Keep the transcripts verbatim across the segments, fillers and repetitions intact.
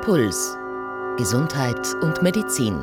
Puls. Gesundheit und Medizin.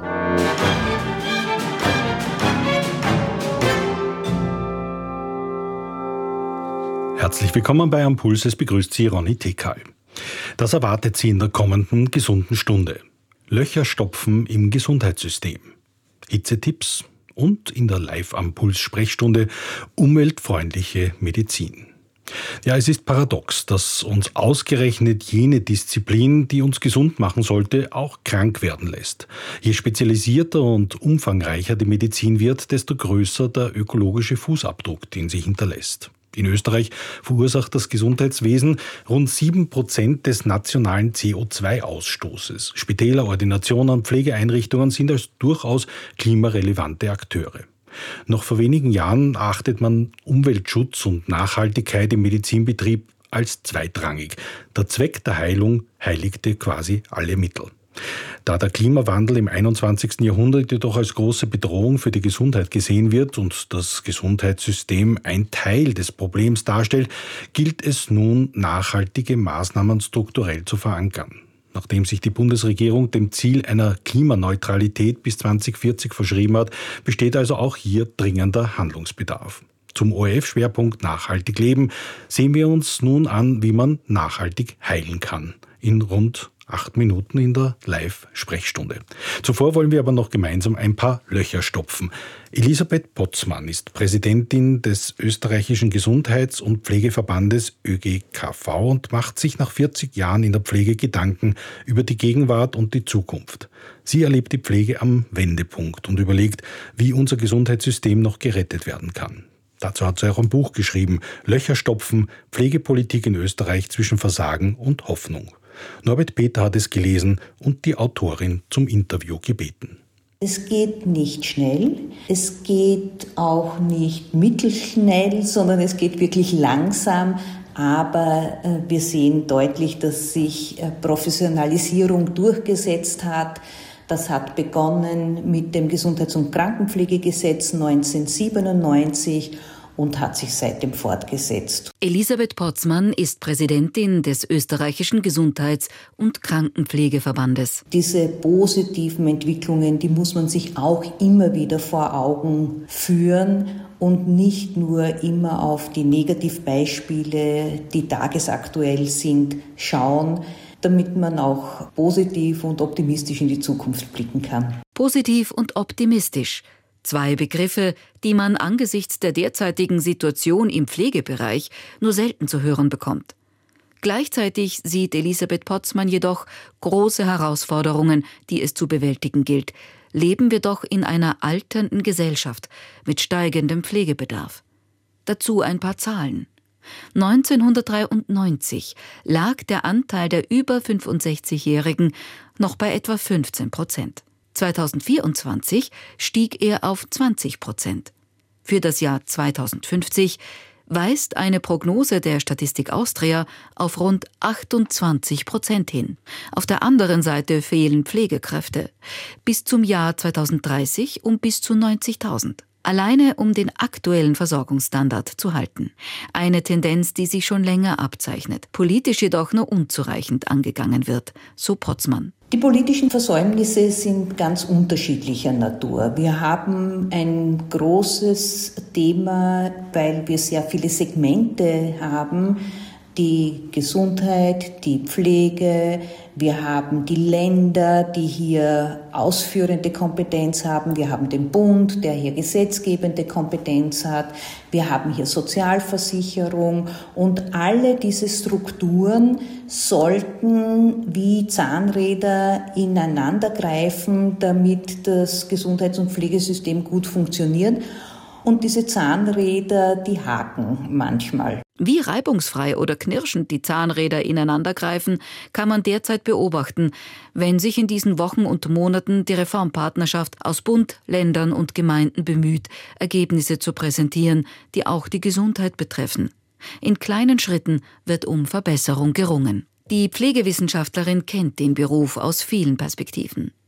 Herzlich willkommen bei Am Puls, es begrüßt Sie Ronny Tekal. Das erwartet Sie in der kommenden gesunden Stunde. Löcher stopfen im Gesundheitssystem. Hitzetipps und in der Live-Am-Puls-Sprechstunde umweltfreundliche Medizin. Ja, es ist paradox, dass uns ausgerechnet jene Disziplin, die uns gesund machen sollte, auch krank werden lässt. Je spezialisierter und umfangreicher die Medizin wird, desto größer der ökologische Fußabdruck, den sie hinterlässt. In Österreich verursacht das Gesundheitswesen rund sieben Prozent des nationalen C O zwei Ausstoßes. Spitäler, Ordinationen, Pflegeeinrichtungen sind als durchaus klimarelevante Akteure. Noch vor wenigen Jahren achtet man Umweltschutz und Nachhaltigkeit im Medizinbetrieb als zweitrangig. Der Zweck der Heilung heiligte quasi alle Mittel. Da der Klimawandel im einundzwanzigsten Jahrhundert jedoch als große Bedrohung für die Gesundheit gesehen wird und das Gesundheitssystem ein Teil des Problems darstellt, gilt es nun, nachhaltige Maßnahmen strukturell zu verankern. Nachdem sich die Bundesregierung dem Ziel einer Klimaneutralität bis zweitausendvierzig verschrieben hat, besteht also auch hier dringender Handlungsbedarf. Zum O R F-Schwerpunkt Nachhaltig Leben sehen wir uns nun an, wie man nachhaltig heilen kann. In rund acht Minuten in der Live-Sprechstunde. Zuvor wollen wir aber noch gemeinsam ein paar Löcher stopfen. Elisabeth Potzmann ist Präsidentin des österreichischen Gesundheits- und Pflegeverbandes Ö G K V und macht sich nach vierzig Jahren in der Pflege Gedanken über die Gegenwart und die Zukunft. Sie erlebt die Pflege am Wendepunkt und überlegt, wie unser Gesundheitssystem noch gerettet werden kann. Dazu hat sie auch ein Buch geschrieben, Löcher stopfen, Pflegepolitik in Österreich zwischen Versagen und Hoffnung. Norbert Peter hat es gelesen und die Autorin zum Interview gebeten. Es geht nicht schnell, es geht auch nicht mittelschnell, sondern es geht wirklich langsam. Aber äh, wir sehen deutlich, dass sich äh, Professionalisierung durchgesetzt hat. Das hat begonnen mit dem Gesundheits- und Krankenpflegegesetz neunzehnhundertsiebenundneunzig und hat sich seitdem fortgesetzt. Elisabeth Potzmann ist Präsidentin des österreichischen Gesundheits- und Krankenpflegeverbandes. Diese positiven Entwicklungen, die muss man sich auch immer wieder vor Augen führen und nicht nur immer auf die Negativbeispiele, die tagesaktuell sind, schauen, damit man auch positiv und optimistisch in die Zukunft blicken kann. Positiv und optimistisch. Zwei Begriffe, die man angesichts der derzeitigen Situation im Pflegebereich nur selten zu hören bekommt. Gleichzeitig sieht Elisabeth Potzmann jedoch große Herausforderungen, die es zu bewältigen gilt. Leben wir doch in einer alternden Gesellschaft mit steigendem Pflegebedarf. Dazu ein paar Zahlen. neunzehnhundertdreiundneunzig lag der Anteil der über fünfundsechzigjährigen noch bei etwa fünfzehn Prozent. zweitausendvierundzwanzig stieg er auf zwanzig Prozent. Für das Jahr zweitausendfünfzig weist eine Prognose der Statistik Austria auf rund achtundzwanzig Prozent hin. Auf der anderen Seite fehlen Pflegekräfte. Bis zum Jahr zweitausenddreißig um bis zu neunzigtausend. Alleine um den aktuellen Versorgungsstandard zu halten. Eine Tendenz, die sich schon länger abzeichnet, politisch jedoch nur unzureichend angegangen wird, so Potzmann. Die politischen Versäumnisse sind ganz unterschiedlicher Natur. Wir haben ein großes Thema, weil wir sehr viele Segmente haben, die Gesundheit, die Pflege, wir haben die Länder, die hier ausführende Kompetenz haben, wir haben den Bund, der hier gesetzgebende Kompetenz hat, wir haben hier Sozialversicherung und alle diese Strukturen sollten wie Zahnräder ineinander greifen, damit das Gesundheits- und Pflegesystem gut funktioniert. Und diese Zahnräder, die haken manchmal. Wie reibungsfrei oder knirschend die Zahnräder ineinandergreifen, kann man derzeit beobachten, wenn sich in diesen Wochen und Monaten die Reformpartnerschaft aus Bund, Ländern und Gemeinden bemüht, Ergebnisse zu präsentieren, die auch die Gesundheit betreffen. In kleinen Schritten wird um Verbesserung gerungen. Die Pflegewissenschaftlerin kennt den Beruf aus vielen Perspektiven.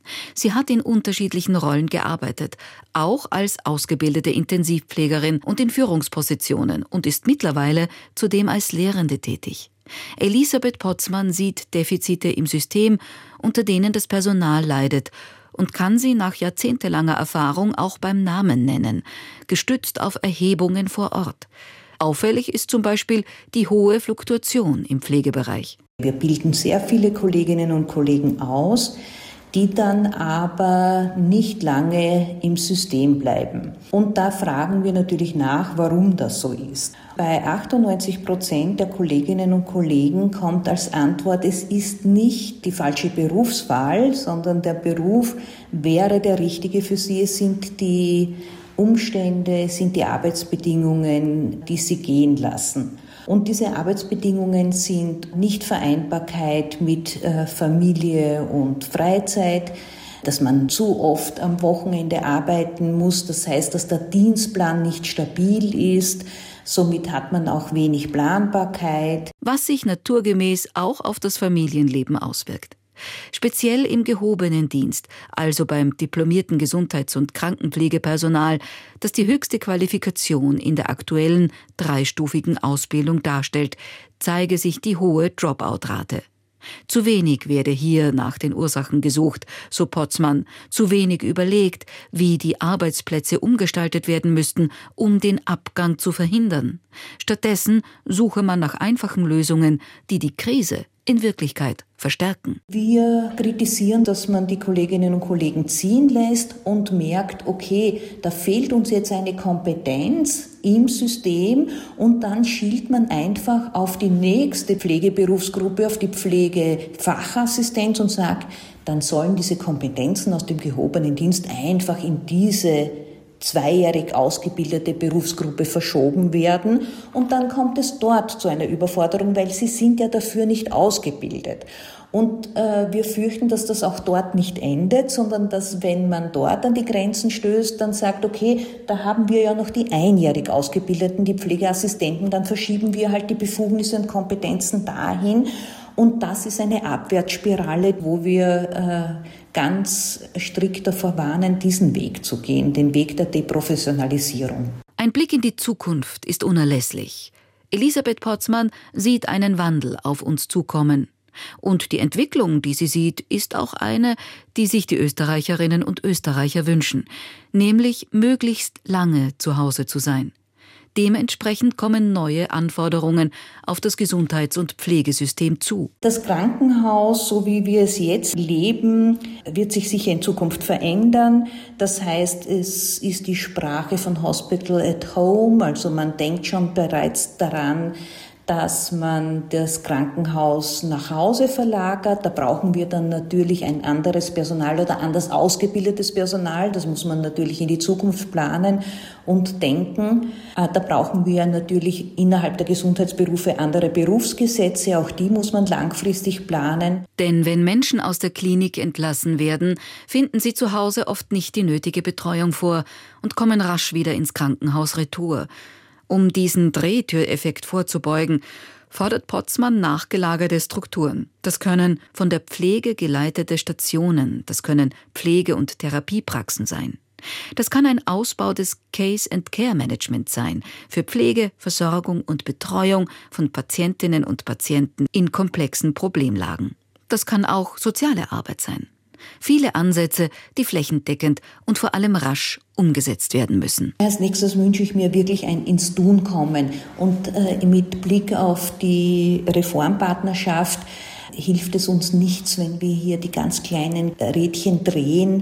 Sie hat in unterschiedlichen Rollen gearbeitet, auch als ausgebildete Intensivpflegerin und in Führungspositionen und ist mittlerweile zudem als Lehrende tätig. Elisabeth Potzmann sieht Defizite im System, unter denen das Personal leidet, und kann sie nach jahrzehntelanger Erfahrung auch beim Namen nennen, gestützt auf Erhebungen vor Ort. Auffällig ist zum Beispiel die hohe Fluktuation im Pflegebereich. Wir bilden sehr viele Kolleginnen und Kollegen aus, die dann aber nicht lange im System bleiben. Und da fragen wir natürlich nach, warum das so ist. Bei achtundneunzig Prozent der Kolleginnen und Kollegen kommt als Antwort, es ist nicht die falsche Berufswahl, sondern der Beruf wäre der richtige für sie. Es sind die Umstände, es sind die Arbeitsbedingungen, die sie gehen lassen. Und diese Arbeitsbedingungen sind Nichtvereinbarkeit mit äh, Familie und Freizeit, dass man zu oft am Wochenende arbeiten muss. Das heißt, dass der Dienstplan nicht stabil ist. Somit hat man auch wenig Planbarkeit. Was sich naturgemäß auch auf das Familienleben auswirkt. Speziell im gehobenen Dienst, also beim diplomierten Gesundheits- und Krankenpflegepersonal, das die höchste Qualifikation in der aktuellen dreistufigen Ausbildung darstellt, zeige sich die hohe Dropout-Rate. Zu wenig werde hier nach den Ursachen gesucht, so Potzmann, zu wenig überlegt, wie die Arbeitsplätze umgestaltet werden müssten, um den Abgang zu verhindern. Stattdessen suche man nach einfachen Lösungen, die die Krise in Wirklichkeit verstärken. Wir kritisieren, dass man die Kolleginnen und Kollegen ziehen lässt und merkt, okay, da fehlt uns jetzt eine Kompetenz im System und dann schielt man einfach auf die nächste Pflegeberufsgruppe, auf die Pflegefachassistenz und sagt, dann sollen diese Kompetenzen aus dem gehobenen Dienst einfach in diese zweijährig ausgebildete Berufsgruppe verschoben werden und dann kommt es dort zu einer Überforderung, weil sie sind ja dafür nicht ausgebildet. Und äh, wir fürchten, dass das auch dort nicht endet, sondern dass, wenn man dort an die Grenzen stößt, dann sagt, okay, da haben wir ja noch die einjährig Ausgebildeten, die Pflegeassistenten, dann verschieben wir halt die Befugnisse und Kompetenzen dahin. Und das ist eine Abwärtsspirale, wo wir äh, ganz strikt davor warnen, diesen Weg zu gehen, den Weg der Deprofessionalisierung. Ein Blick in die Zukunft ist unerlässlich. Elisabeth Potzmann sieht einen Wandel auf uns zukommen. Und die Entwicklung, die sie sieht, ist auch eine, die sich die Österreicherinnen und Österreicher wünschen, nämlich möglichst lange zu Hause zu sein. Dementsprechend kommen neue Anforderungen auf das Gesundheits- und Pflegesystem zu. Das Krankenhaus, so wie wir es jetzt leben, wird sich sicher in Zukunft verändern. Das heißt, es ist die Sprache von Hospital at Home, also man denkt schon bereits daran, dass man das Krankenhaus nach Hause verlagert. Da brauchen wir dann natürlich ein anderes Personal oder anders ausgebildetes Personal. Das muss man natürlich in die Zukunft planen und denken. Da brauchen wir natürlich innerhalb der Gesundheitsberufe andere Berufsgesetze. Auch die muss man langfristig planen. Denn wenn Menschen aus der Klinik entlassen werden, finden sie zu Hause oft nicht die nötige Betreuung vor und kommen rasch wieder ins Krankenhaus retour. Um diesen Drehtüreffekt vorzubeugen, fordert Potzmann nachgelagerte Strukturen. Das können von der Pflege geleitete Stationen, das können Pflege- und Therapiepraxen sein. Das kann ein Ausbau des Case-and-Care-Management sein, für Pflege, Versorgung und Betreuung von Patientinnen und Patienten in komplexen Problemlagen. Das kann auch soziale Arbeit sein. Viele Ansätze, die flächendeckend und vor allem rasch umgesetzt werden müssen. Als nächstes wünsche ich mir wirklich ein ins Tun kommen. Und äh, mit Blick auf die Reformpartnerschaft hilft es uns nichts, wenn wir hier die ganz kleinen Rädchen drehen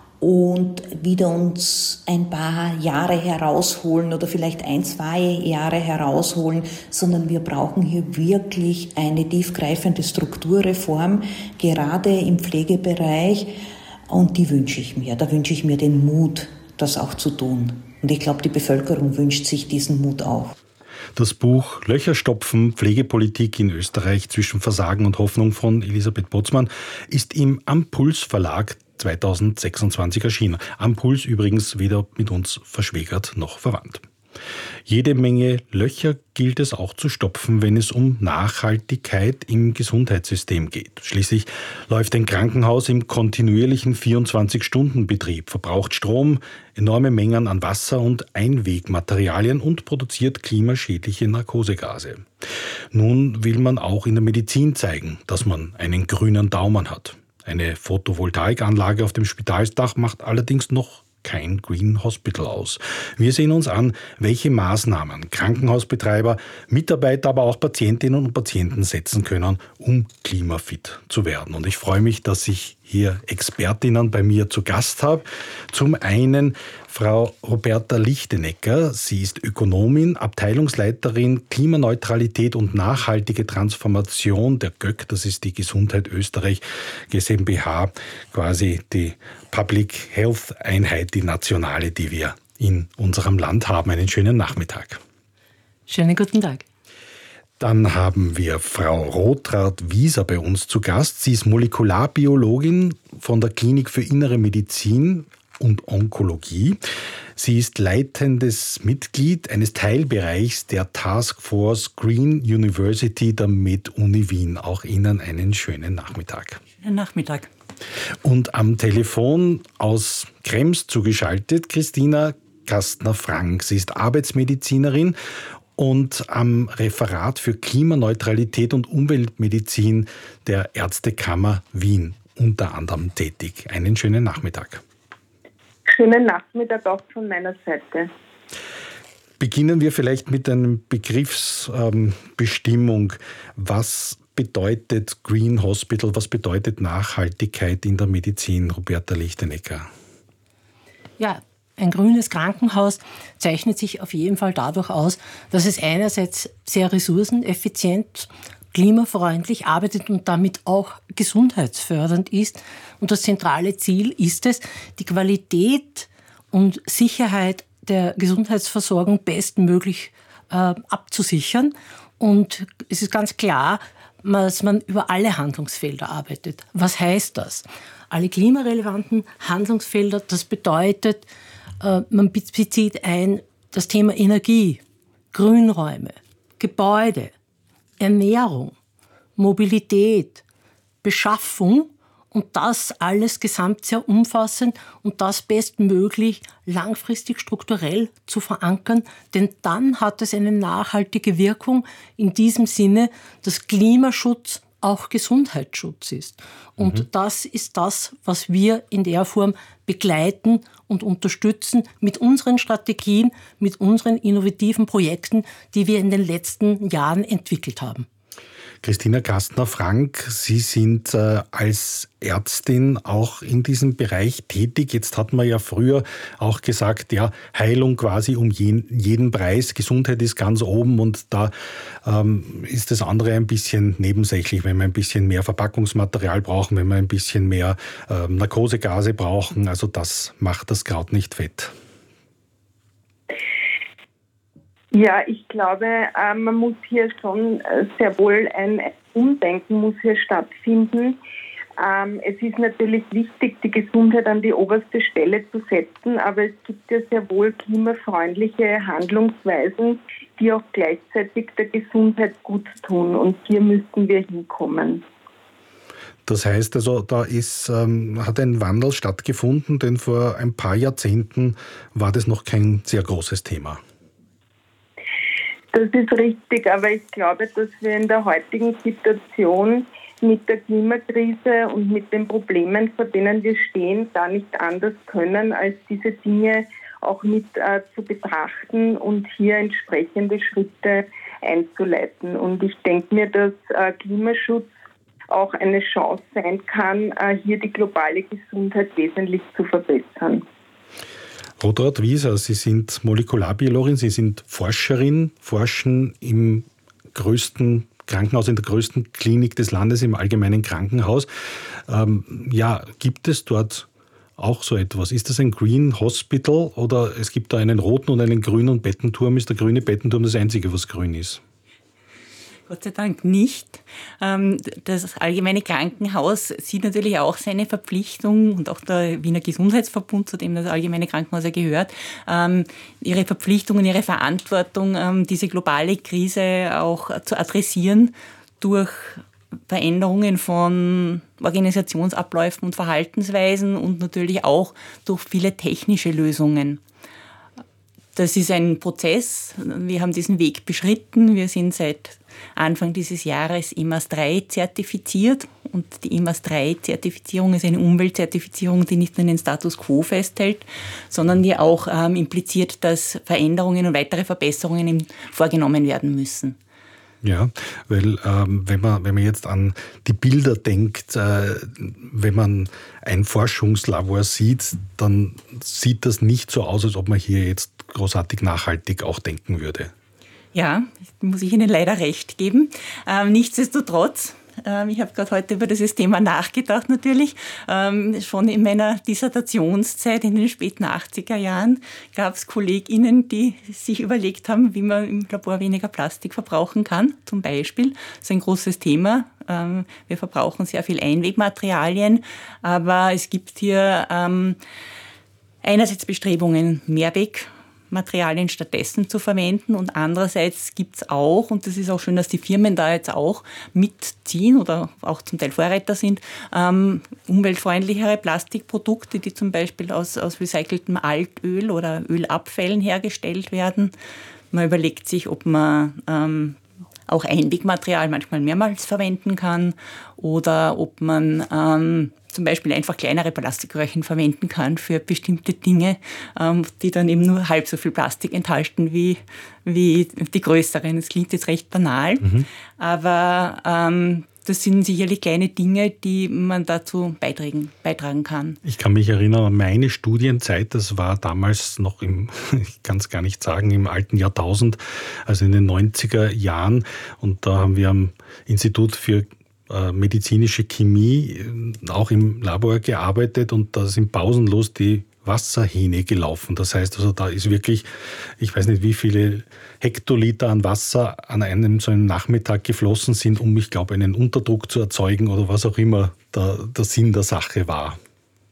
und wieder uns ein paar Jahre herausholen oder vielleicht ein, zwei Jahre herausholen, sondern wir brauchen hier wirklich eine tiefgreifende Strukturreform, gerade im Pflegebereich, und die wünsche ich mir. Da wünsche ich mir den Mut, das auch zu tun. Und ich glaube, die Bevölkerung wünscht sich diesen Mut auch. Das Buch Löcher stopfen, Pflegepolitik in Österreich zwischen Versagen und Hoffnung von Elisabeth Potzmann ist im Ampuls Verlag zweitausendsechsundzwanzig erschienen. Ampuls übrigens weder mit uns verschwägert noch verwandt. Jede Menge Löcher gilt es auch zu stopfen, wenn es um Nachhaltigkeit im Gesundheitssystem geht. Schließlich läuft ein Krankenhaus im kontinuierlichen vierundzwanzig-Stunden-Betrieb, verbraucht Strom, enorme Mengen an Wasser und Einwegmaterialien und produziert klimaschädliche Narkosegase. Nun will man auch in der Medizin zeigen, dass man einen grünen Daumen hat. Eine Photovoltaikanlage auf dem Spitalsdach macht allerdings noch kein Green Hospital aus. Wir sehen uns an, welche Maßnahmen Krankenhausbetreiber, Mitarbeiter, aber auch Patientinnen und Patienten setzen können, um klimafit zu werden. Und ich freue mich, dass ich hier Expertinnen bei mir zu Gast habe. Zum einen Frau Roberta Lichtenecker. Sie ist Ökonomin, Abteilungsleiterin Klimaneutralität und nachhaltige Transformation der G Ö K, das ist die Gesundheit Österreich GmbH, quasi die Public Health Einheit, die nationale, die wir in unserem Land haben. Einen schönen Nachmittag. Schönen guten Tag. Dann haben wir Frau Rothrath-Wieser bei uns zu Gast. Sie ist Molekularbiologin von der Klinik für Innere Medizin und Onkologie. Sie ist leitendes Mitglied eines Teilbereichs der Taskforce Green University der MedUni Wien. Auch Ihnen einen schönen Nachmittag. Schönen Nachmittag. Und am Telefon aus Krems zugeschaltet Christina Kastner-Frank. Sie ist Arbeitsmedizinerin und am Referat für Klimaneutralität und Umweltmedizin der Ärztekammer Wien unter anderem tätig. Einen schönen Nachmittag. Schönen Nachmittag auch von meiner Seite. Beginnen wir vielleicht mit einer Begriffsbestimmung. Was bedeutet Green Hospital, was bedeutet Nachhaltigkeit in der Medizin, Roberta Lichtenecker? Ja, ein grünes Krankenhaus zeichnet sich auf jeden Fall dadurch aus, dass es einerseits sehr ressourceneffizient, klimafreundlich arbeitet und damit auch gesundheitsfördernd ist. Und das zentrale Ziel ist es, die Qualität und Sicherheit der Gesundheitsversorgung bestmöglich äh, abzusichern. Und es ist ganz klar, dass man über alle Handlungsfelder arbeitet. Was heißt das? Alle klimarelevanten Handlungsfelder, das bedeutet, man bezieht ein das Thema Energie, Grünräume, Gebäude, Ernährung, Mobilität, Beschaffung und das alles gesamt sehr umfassend und das bestmöglich langfristig strukturell zu verankern, denn dann hat es eine nachhaltige Wirkung in diesem Sinne, dass Klimaschutz auch Gesundheitsschutz ist. Und mhm. das ist das, was wir in der Form begleiten und unterstützen mit unseren Strategien, mit unseren innovativen Projekten, die wir in den letzten Jahren entwickelt haben. Christina Kastner-Frank, Sie sind äh, als Ärztin auch in diesem Bereich tätig. Jetzt hat man ja früher auch gesagt, ja, Heilung quasi um jeden, jeden Preis. Gesundheit ist ganz oben und da ähm, ist das andere ein bisschen nebensächlich, wenn wir ein bisschen mehr Verpackungsmaterial brauchen, wenn wir ein bisschen mehr ähm, Narkosegase brauchen. Also das macht das Kraut nicht fett. Ja, ich glaube, äh, man muss hier schon äh, sehr wohl ein Umdenken muss hier stattfinden. Ähm, es ist natürlich wichtig, die Gesundheit an die oberste Stelle zu setzen, aber es gibt ja sehr wohl klimafreundliche Handlungsweisen, die auch gleichzeitig der Gesundheit gut tun. Und hier müssten wir hinkommen. Das heißt also, da ist, ähm, hat ein Wandel stattgefunden, denn vor ein paar Jahrzehnten war das noch kein sehr großes Thema. Das ist richtig, aber ich glaube, dass wir in der heutigen Situation mit der Klimakrise und mit den Problemen, vor denen wir stehen, da nicht anders können, als diese Dinge auch mit äh, zu betrachten und hier entsprechende Schritte einzuleiten. Und ich denke mir, dass äh, Klimaschutz auch eine Chance sein kann, äh, hier die globale Gesundheit wesentlich zu verbessern. Rothrath-Wieser, Sie sind Molekularbiologin, Sie sind Forscherin, forschen im größten Krankenhaus, in der größten Klinik des Landes, im Allgemeinen Krankenhaus. Ähm, ja, gibt es dort auch so etwas? Ist das ein Green Hospital oder es gibt da einen roten und einen grünen Bettenturm? Ist der grüne Bettenturm das Einzige, was grün ist? Gott sei Dank nicht. Das Allgemeine Krankenhaus sieht natürlich auch seine Verpflichtung und auch der Wiener Gesundheitsverbund, zu dem das Allgemeine Krankenhaus ja gehört, ihre Verpflichtung und ihre Verantwortung, diese globale Krise auch zu adressieren durch Veränderungen von Organisationsabläufen und Verhaltensweisen und natürlich auch durch viele technische Lösungen. Das ist ein Prozess. Wir haben diesen Weg beschritten. Wir sind seit Anfang dieses Jahres I M A S drei zertifiziert. Und die I M A S drei Zertifizierung ist eine Umweltzertifizierung, die nicht nur den Status quo festhält, sondern die auch ähm, impliziert, dass Veränderungen und weitere Verbesserungen vorgenommen werden müssen. Ja, weil ähm, wenn man wenn man jetzt an die Bilder denkt, äh, wenn man ein Forschungslabor sieht, dann sieht das nicht so aus, als ob man hier jetzt großartig nachhaltig auch denken würde. Ja, muss ich Ihnen leider recht geben. Ähm, nichtsdestotrotz, ähm, ich habe gerade heute über dieses Thema nachgedacht natürlich. Ähm, schon in meiner Dissertationszeit in den späten achtziger Jahren gab es KollegInnen, die sich überlegt haben, wie man im Labor weniger Plastik verbrauchen kann. Zum Beispiel, das ist ein großes Thema. Ähm, wir verbrauchen sehr viel Einwegmaterialien, aber es gibt hier ähm, einerseits Bestrebungen, Mehrweg Materialien stattdessen zu verwenden und andererseits gibt es auch, und das ist auch schön, dass die Firmen da jetzt auch mitziehen oder auch zum Teil Vorreiter sind, ähm, umweltfreundlichere Plastikprodukte, die zum Beispiel aus, aus recyceltem Altöl oder Ölabfällen hergestellt werden. Man überlegt sich, ob man ähm, auch Einwegmaterial manchmal mehrmals verwenden kann oder ob man ähm, zum Beispiel einfach kleinere Plastikröhrchen verwenden kann für bestimmte Dinge, ähm, die dann eben nur halb so viel Plastik enthalten wie, wie die größeren. Das klingt jetzt recht banal, mhm. aber ähm, das sind sicherlich kleine Dinge, die man dazu beitragen, beitragen kann. Ich kann mich erinnern an meine Studienzeit, das war damals noch im, ich kann es gar nicht sagen, im alten Jahrtausend, also in den neunziger Jahren. Und da haben wir am Institut für medizinische Chemie auch im Labor gearbeitet und da sind pausenlos die Wasserhähne gelaufen. Das heißt also, da ist wirklich, ich weiß nicht, wie viele Hektoliter an Wasser an einem so einem Nachmittag geflossen sind, um, ich glaube, einen Unterdruck zu erzeugen oder was auch immer der, der Sinn der Sache war.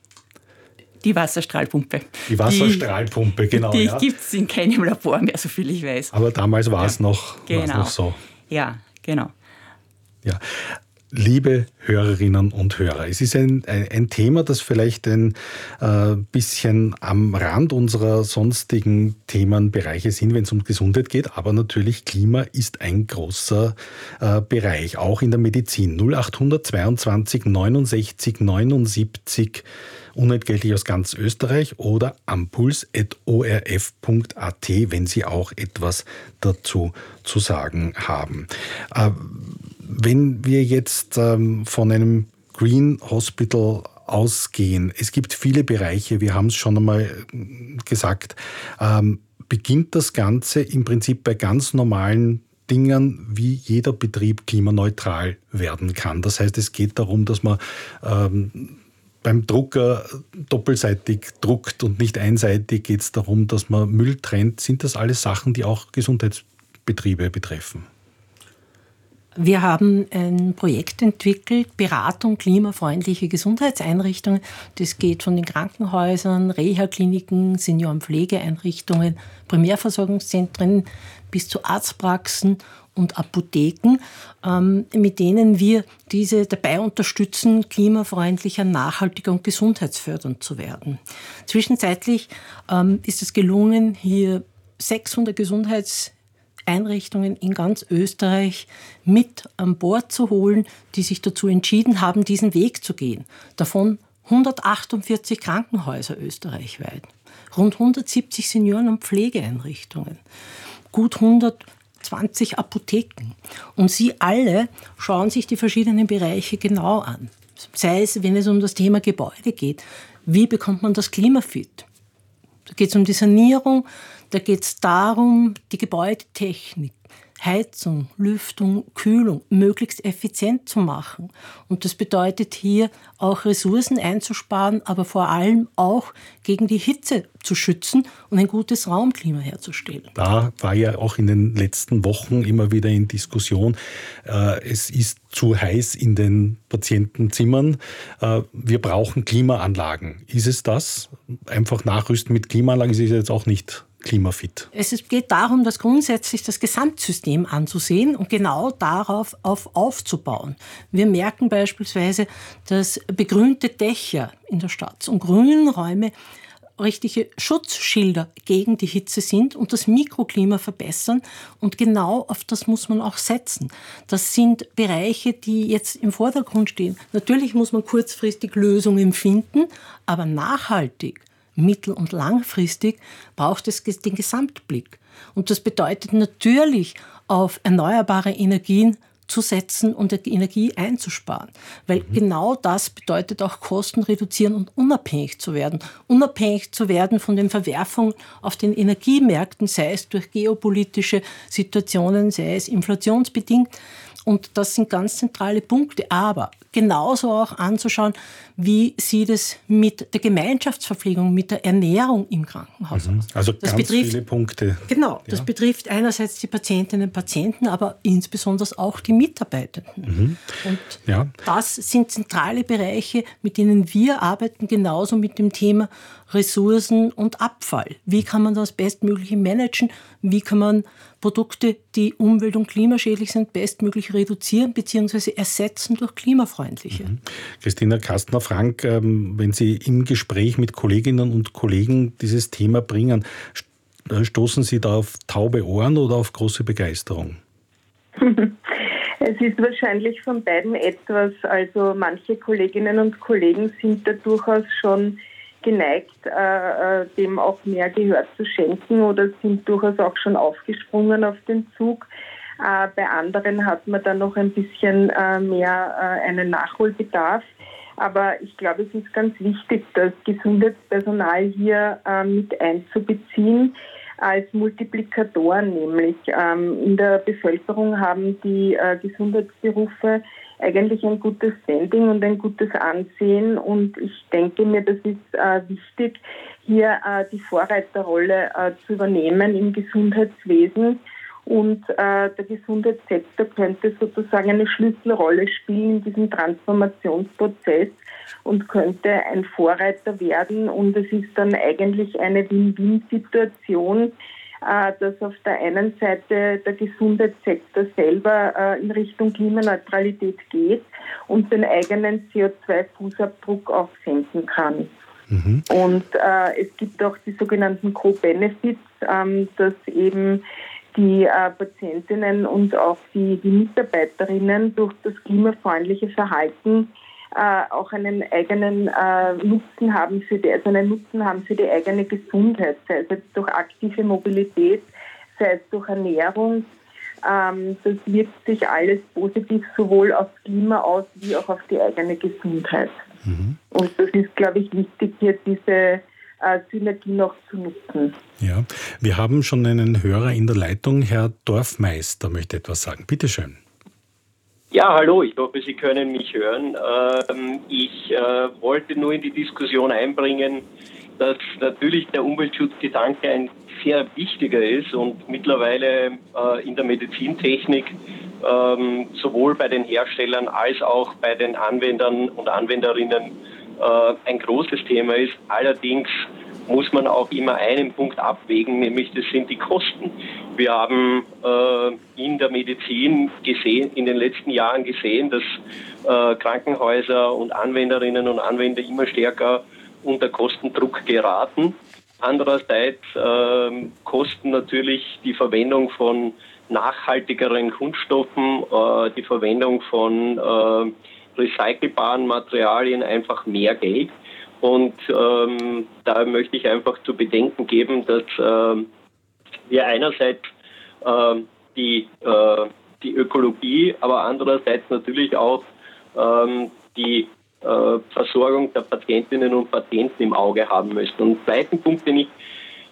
Die Wasserstrahlpumpe. Die Wasserstrahlpumpe, die, genau. Die ja. gibt es in keinem Labor mehr, soviel ich weiß. Aber damals war es ja. noch, genau. noch so. Ja, genau. Ja. Liebe Hörerinnen und Hörer, es ist ein, ein, ein Thema, das vielleicht ein äh, bisschen am Rand unserer sonstigen Themenbereiche sind, wenn es um Gesundheit geht, aber natürlich Klima ist ein großer äh, Bereich, auch in der Medizin. null acht zweiundzwanzig neunundsechzig neunundsiebzig unentgeltlich aus ganz Österreich oder ampuls at o r f punkt a t, wenn Sie auch etwas dazu zu sagen haben. Äh, Wenn wir jetzt ähm, von einem Green Hospital ausgehen, es gibt viele Bereiche, wir haben es schon einmal gesagt, ähm, beginnt das Ganze im Prinzip bei ganz normalen Dingen, wie jeder Betrieb klimaneutral werden kann. Das heißt, es geht darum, dass man ähm, beim Drucker doppelseitig druckt und nicht einseitig. Geht es darum, dass man Müll trennt. Sind das alles Sachen, die auch Gesundheitsbetriebe betreffen? Wir haben ein Projekt entwickelt, Beratung klimafreundliche Gesundheitseinrichtungen. Das geht von den Krankenhäusern, Reha-Kliniken, Seniorenpflegeeinrichtungen, Primärversorgungszentren bis zu Arztpraxen und Apotheken, mit denen wir diese dabei unterstützen, klimafreundlicher, nachhaltiger und gesundheitsfördernd zu werden. Zwischenzeitlich ist es gelungen, hier sechshundert Gesundheitseinrichtungen in ganz Österreich mit an Bord zu holen, die sich dazu entschieden haben, diesen Weg zu gehen. Davon hundertachtundvierzig Krankenhäuser österreichweit, rund hundertsiebzig Senioren- und Pflegeeinrichtungen, gut hundertzwanzig Apotheken. Und sie alle schauen sich die verschiedenen Bereiche genau an. Sei es, wenn es um das Thema Gebäude geht, wie bekommt man das klimafit? Da geht es um die Sanierung, da geht es darum, die Gebäudetechnik, Heizung, Lüftung, Kühlung möglichst effizient zu machen. Und das bedeutet hier auch Ressourcen einzusparen, aber vor allem auch gegen die Hitze zu schützen und ein gutes Raumklima herzustellen. Da war ja auch in den letzten Wochen immer wieder in Diskussion, äh, es ist zu heiß in den Patientenzimmern. Äh, wir brauchen Klimaanlagen. Ist es das? Einfach nachrüsten mit Klimaanlagen ist jetzt auch nicht klimafit. Es geht darum, dass grundsätzlich das Gesamtsystem anzusehen und genau darauf auf aufzubauen. Wir merken beispielsweise, dass begrünte Dächer in der Stadt und Grünräume richtige Schutzschilder gegen die Hitze sind und das Mikroklima verbessern. Und genau auf das muss man auch setzen. Das sind Bereiche, die jetzt im Vordergrund stehen. Natürlich muss man kurzfristig Lösungen finden, aber nachhaltig, mittel- und langfristig braucht es den Gesamtblick. Und das bedeutet natürlich, auf erneuerbare Energien zu setzen und Energie einzusparen. Weil mhm. genau das bedeutet auch Kosten reduzieren und unabhängig zu werden. Unabhängig zu werden von den Verwerfungen auf den Energiemärkten, sei es durch geopolitische Situationen, sei es inflationsbedingt. Und das sind ganz zentrale Punkte. Aber genauso auch anzuschauen, wie sieht es mit der Gemeinschaftsverpflegung, mit der Ernährung im Krankenhaus mhm. aus. Also das ganz betrifft, viele Punkte. Genau, das ja. betrifft einerseits die Patientinnen und Patienten, aber insbesondere auch die Mitarbeitenden. Mhm. Und ja. das sind zentrale Bereiche, mit denen wir arbeiten, genauso mit dem Thema Ressourcen und Abfall. Wie kann man das bestmöglich managen? Wie kann man Produkte, die umwelt- und klimaschädlich sind, bestmöglich reduzieren bzw. ersetzen durch klimafreundliche? Mhm. Christina Kastner-Frank, wenn Sie im Gespräch mit Kolleginnen und Kollegen dieses Thema bringen, stoßen Sie da auf taube Ohren oder auf große Begeisterung? Es ist wahrscheinlich von beiden etwas. Also manche Kolleginnen und Kollegen sind da durchaus schon geneigt, äh, dem auch mehr Gehör zu schenken oder sind durchaus auch schon aufgesprungen auf den Zug. Äh, bei anderen hat man dann noch ein bisschen äh, mehr äh, einen Nachholbedarf. Aber ich glaube, es ist ganz wichtig, das Gesundheitspersonal hier äh, mit einzubeziehen als Multiplikatoren, nämlich ähm, in der Bevölkerung haben die äh, Gesundheitsberufe eigentlich ein gutes Standing und ein gutes Ansehen und ich denke mir, das ist äh, wichtig, hier äh, die Vorreiterrolle äh, zu übernehmen im Gesundheitswesen und äh, der Gesundheitssektor könnte sozusagen eine Schlüsselrolle spielen in diesem Transformationsprozess und könnte ein Vorreiter werden und es ist dann eigentlich eine Win-Win-Situation, äh, dass auf der einen Seite der Gesundheitssektor selber äh, in Richtung Klimaneutralität geht und den eigenen C O zwei Fußabdruck auch senken kann. Mhm. Und äh, es gibt auch die sogenannten Co-Benefits, ähm, dass eben die äh, Patientinnen und auch die, die Mitarbeiterinnen durch das klimafreundliche Verhalten äh, auch einen eigenen äh, Nutzen haben für die, also einen Nutzen haben für die eigene Gesundheit, sei es jetzt durch aktive Mobilität, sei es durch Ernährung. Ähm, das wirkt sich alles positiv sowohl aufs Klima aus wie auch auf die eigene Gesundheit. Mhm. Und das ist, glaube ich, wichtig, hier diese äh, Synergie noch zu nutzen. Ja, wir haben schon einen Hörer in der Leitung. Herr Dorfmeister möchte etwas sagen. Bitte schön. Ja, hallo, ich hoffe, Sie können mich hören. Ähm, ich äh, wollte nur in die Diskussion einbringen, dass natürlich der Umweltschutzgedanke ein sehr wichtiger ist und mittlerweile äh, in der Medizintechnik ähm, sowohl bei den Herstellern als auch bei den Anwendern und Anwenderinnen äh, ein großes Thema ist. Allerdings muss man auch immer einen Punkt abwägen, nämlich das sind die Kosten. Wir haben äh, in der Medizin gesehen, in den letzten Jahren gesehen, dass äh, Krankenhäuser und Anwenderinnen und Anwender immer stärker unter Kostendruck geraten. Andererseits äh, kosten natürlich die Verwendung von nachhaltigeren Kunststoffen, äh, die Verwendung von äh, recycelbaren Materialien einfach mehr Geld. Und ähm, da möchte ich einfach zu bedenken geben, dass äh, wir einerseits äh, die, äh, die Ökologie, aber andererseits natürlich auch ähm, die äh, Versorgung der Patientinnen und Patienten im Auge haben müssen. Und zweiten Punkt, den ich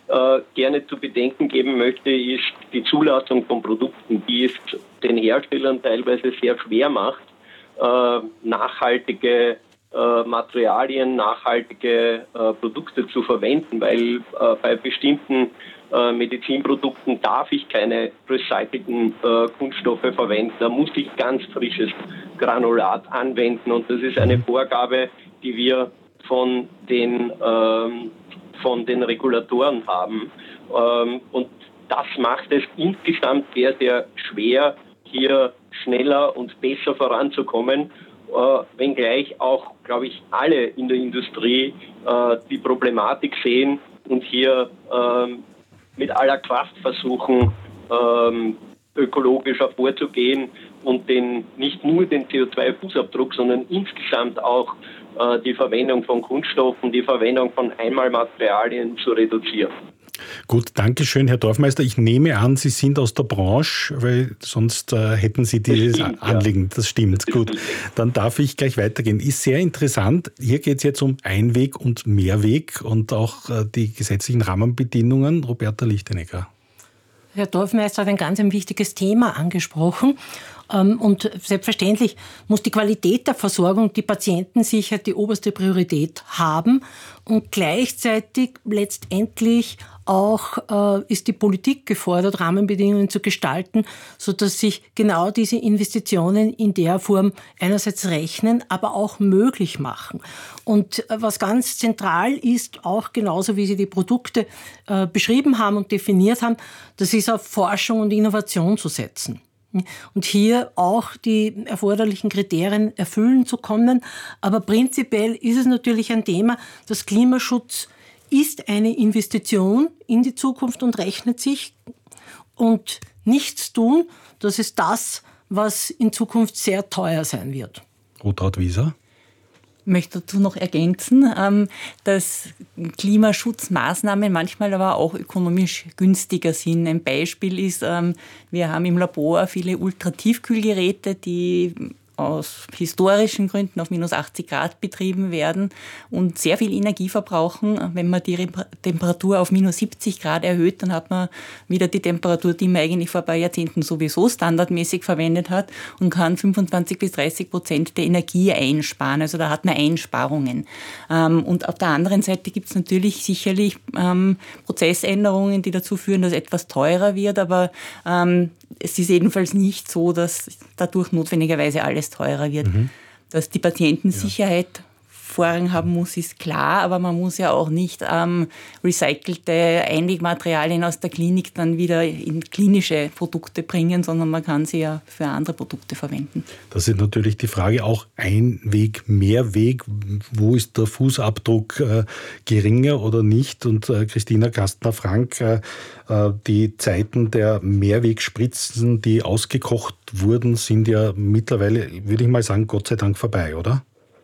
äh, gerne zu bedenken geben möchte, ist die Zulassung von Produkten, die es den Herstellern teilweise sehr schwer macht, äh, nachhaltige äh, Materialien, nachhaltige äh, Produkte zu verwenden, weil äh, bei bestimmten äh, Medizinprodukten darf ich keine recycelten äh, Kunststoffe verwenden. Da muss ich ganz frisches Granulat anwenden und das ist eine Vorgabe, die wir von den, ähm, von den Regulatoren haben. Ähm, und das macht es insgesamt sehr, sehr schwer, hier schneller und besser voranzukommen, äh, wenngleich auch, glaube ich, alle in der Industrie äh, die Problematik sehen und hier ähm, mit aller Kraft versuchen, ähm, ökologischer vorzugehen und den, nicht nur den C O zwei Fußabdruck, sondern insgesamt auch äh, die Verwendung von Kunststoffen, die Verwendung von Einmalmaterialien zu reduzieren. Gut, danke schön, Herr Dorfmeister. Ich nehme an, Sie sind aus der Branche, weil sonst äh, hätten Sie dieses stimmt, Anliegen. Ja. Das stimmt, das gut. stimmt. Dann darf ich gleich weitergehen. Ist sehr interessant. Hier geht es jetzt um Einweg- und Mehrweg und auch äh, die gesetzlichen Rahmenbedingungen. Roberta Lichtenegger. Herr Dorfmeister hat ein ganz ein wichtiges Thema angesprochen. Und selbstverständlich muss die Qualität der Versorgung, die Patientensicherheit die oberste Priorität haben. Und gleichzeitig letztendlich auch äh, ist die Politik gefordert, Rahmenbedingungen zu gestalten, sodass sich genau diese Investitionen in der Form einerseits rechnen, aber auch möglich machen. Und äh, was ganz zentral ist, auch genauso wie Sie die Produkte äh, beschrieben haben und definiert haben, das ist auf Forschung und Innovation zu setzen. Und hier auch die erforderlichen Kriterien erfüllen zu können. Aber prinzipiell ist es natürlich ein Thema, dass Klimaschutz ist eine Investition in die Zukunft und rechnet sich. Und nichts tun, das ist das, was in Zukunft sehr teuer sein wird. Rutraud Wieser. Ich möchte dazu noch ergänzen, dass Klimaschutzmaßnahmen manchmal aber auch ökonomisch günstiger sind. Ein Beispiel ist, wir haben im Labor viele Ultratiefkühlgeräte, die aus historischen Gründen auf minus achtzig Grad betrieben werden und sehr viel Energie verbrauchen. Wenn man die Temperatur auf minus siebzig Grad erhöht, dann hat man wieder die Temperatur, die man eigentlich vor ein paar Jahrzehnten sowieso standardmäßig verwendet hat und kann fünfundzwanzig bis dreißig Prozent der Energie einsparen. Also da hat man Einsparungen. Und auf der anderen Seite gibt es natürlich sicherlich Prozessänderungen, die dazu führen, dass etwas teurer wird, aber es ist jedenfalls nicht so, dass dadurch notwendigerweise alles teurer wird. Mhm. Dass die Patientensicherheit ja. Vorrang haben muss, ist klar, aber man muss ja auch nicht ähm, recycelte Einwegmaterialien aus der Klinik dann wieder in klinische Produkte bringen, sondern man kann sie ja für andere Produkte verwenden. Das ist natürlich die Frage auch Einweg, Mehrweg. Wo ist der Fußabdruck äh, geringer oder nicht? Und äh, Christina Kastner-Frank, äh, die Zeiten der Mehrwegspritzen, die ausgekocht wurden, sind ja mittlerweile, würde ich mal sagen, Gott sei Dank vorbei, oder?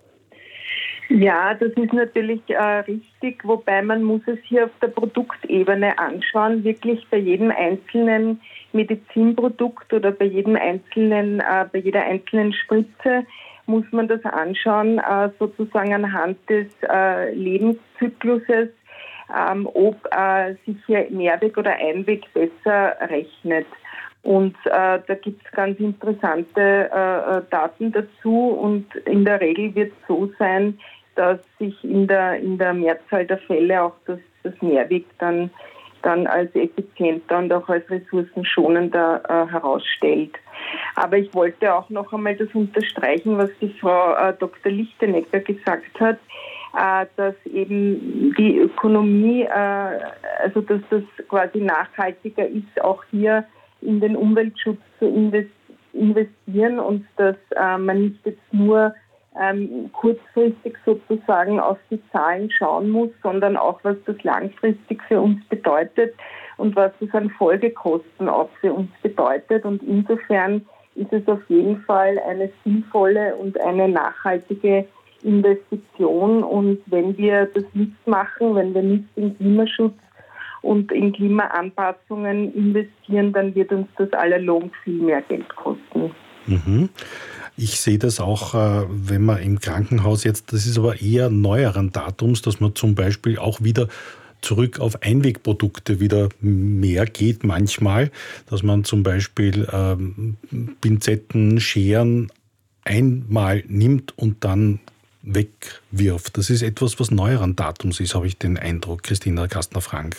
Ja, das ist natürlich äh, richtig, wobei man muss es hier auf der Produktebene anschauen, wirklich bei jedem einzelnen Medizinprodukt oder bei jedem einzelnen, äh, bei jeder einzelnen Spritze muss man das anschauen, äh, sozusagen anhand des äh, Lebenszykluses, ähm, ob äh, sich hier Mehrweg oder Einweg besser rechnet. Und äh, da gibt es ganz interessante äh, Daten dazu und in der Regel wird es so sein, dass sich in der, in der Mehrzahl der Fälle auch das, das Mehrweg dann, dann als effizienter und auch als ressourcenschonender äh, herausstellt. Aber ich wollte auch noch einmal das unterstreichen, was die Frau äh, Doktor Lichtenegger gesagt hat, äh, dass eben die Ökonomie, äh, also dass das quasi nachhaltiger ist, auch hier in den Umweltschutz zu investieren und dass äh, man nicht jetzt nur ähm, kurzfristig sozusagen auf die Zahlen schauen muss, sondern auch, was das langfristig für uns bedeutet und was das an Folgekosten auch für uns bedeutet. Und insofern ist es auf jeden Fall eine sinnvolle und eine nachhaltige Investition. Und wenn wir das nicht machen, wenn wir nicht in Klimaschutz und in Klimaanpassungen investieren, dann wird uns das allalong viel mehr Geld kosten. Mhm. Ich sehe das auch, wenn man im Krankenhaus jetzt, das ist aber eher neueren Datums, dass man zum Beispiel auch wieder zurück auf Einwegprodukte wieder mehr geht manchmal, dass man zum Beispiel ähm, Pinzetten, Scheren einmal nimmt und dann wegwirft. Das ist etwas, was neueren Datums ist, habe ich den Eindruck, Christina Kastner-Frank.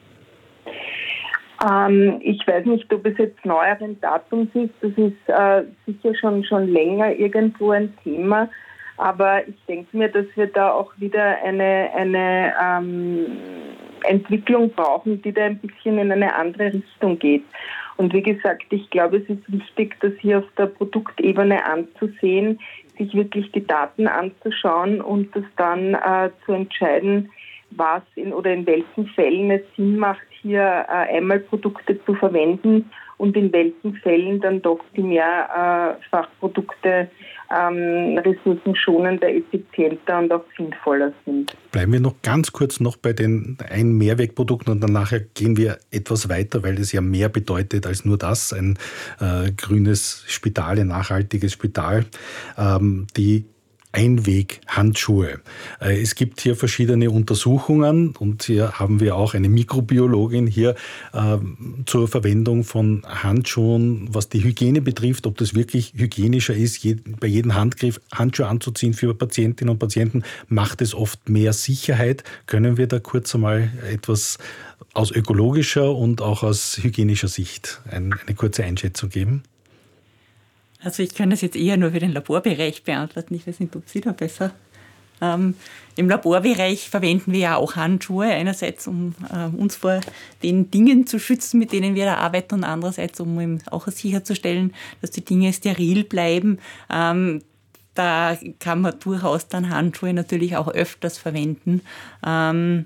Ähm, ich weiß nicht, ob es jetzt neueren Datums ist. Das ist äh, sicher schon, schon länger irgendwo ein Thema. Aber ich denke mir, dass wir da auch wieder eine, eine ähm, Entwicklung brauchen, die da ein bisschen in eine andere Richtung geht. Und wie gesagt, ich glaube, es ist wichtig, das hier auf der Produktebene anzusehen, sich wirklich die Daten anzuschauen und das dann äh, zu entscheiden, was in oder in welchen Fällen es Sinn macht, hier äh, Einmalprodukte zu verwenden und in welchen Fällen dann doch die Mehrfachprodukte ähm, ressourcenschonender, effizienter und auch sinnvoller sind. Bleiben wir noch ganz kurz noch bei den ein Mehrwegprodukten und dann nachher gehen wir etwas weiter, weil es ja mehr bedeutet als nur das, ein äh, grünes Spital, ein nachhaltiges Spital. Ähm, die Einweghandschuhe. Es gibt hier verschiedene Untersuchungen und hier haben wir auch eine Mikrobiologin hier äh, zur Verwendung von Handschuhen, was die Hygiene betrifft, ob das wirklich hygienischer ist. Je, bei jedem Handgriff Handschuhe anzuziehen für Patientinnen und Patienten macht es oft mehr Sicherheit. Können wir da kurz einmal etwas aus ökologischer und auch aus hygienischer Sicht ein, eine kurze Einschätzung geben? Also ich kann das jetzt eher nur für den Laborbereich beantworten. Ich weiß nicht, ob Sie da besser. Ähm, Im Laborbereich verwenden wir ja auch Handschuhe, einerseits um äh, uns vor den Dingen zu schützen, mit denen wir da arbeiten, und andererseits um eben auch sicherzustellen, dass die Dinge steril bleiben. Ähm, da kann man durchaus dann Handschuhe natürlich auch öfters verwenden. Ähm,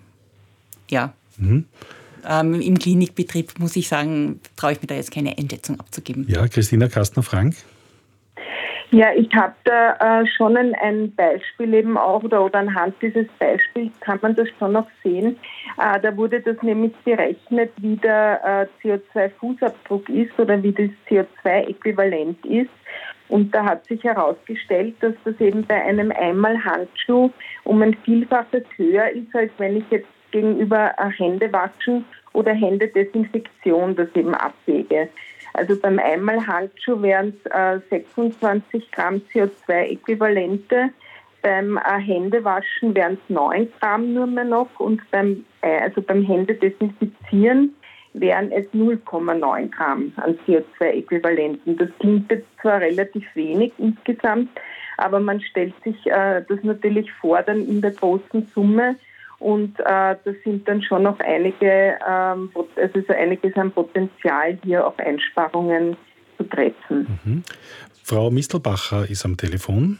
ja. Mhm. Ähm, Im Klinikbetrieb, muss ich sagen, traue ich mir da jetzt keine Einschätzung abzugeben. Ja, Christina Kastner-Frank? Ja, ich habe da äh, schon ein, ein Beispiel eben auch, oder, oder anhand dieses Beispiels kann man das schon noch sehen. Äh, da wurde das nämlich berechnet, wie der äh, C O zwei Fußabdruck ist oder wie das C O zwei Äquivalent ist. Und da hat sich herausgestellt, dass das eben bei einem Einmalhandschuh um ein Vielfaches höher ist, als wenn ich jetzt gegenüber Händewaschen oder Händedesinfektion das eben abwäge. Also beim Einmalhandschuh wären es äh, sechsundzwanzig Gramm C O zwei Äquivalente, beim äh, Händewaschen wären es neun Gramm nur mehr noch und beim, äh, also beim Händedesinfizieren wären es null Komma neun Gramm an C O zwei Äquivalenten. Das klingt jetzt zwar relativ wenig insgesamt, aber man stellt sich äh, das natürlich vor dann in der großen Summe. Und äh, das sind dann schon noch einige, ähm, also so einiges an Potenzial, hier auf Einsparungen zu treffen. Mhm. Frau Mistelbacher ist am Telefon.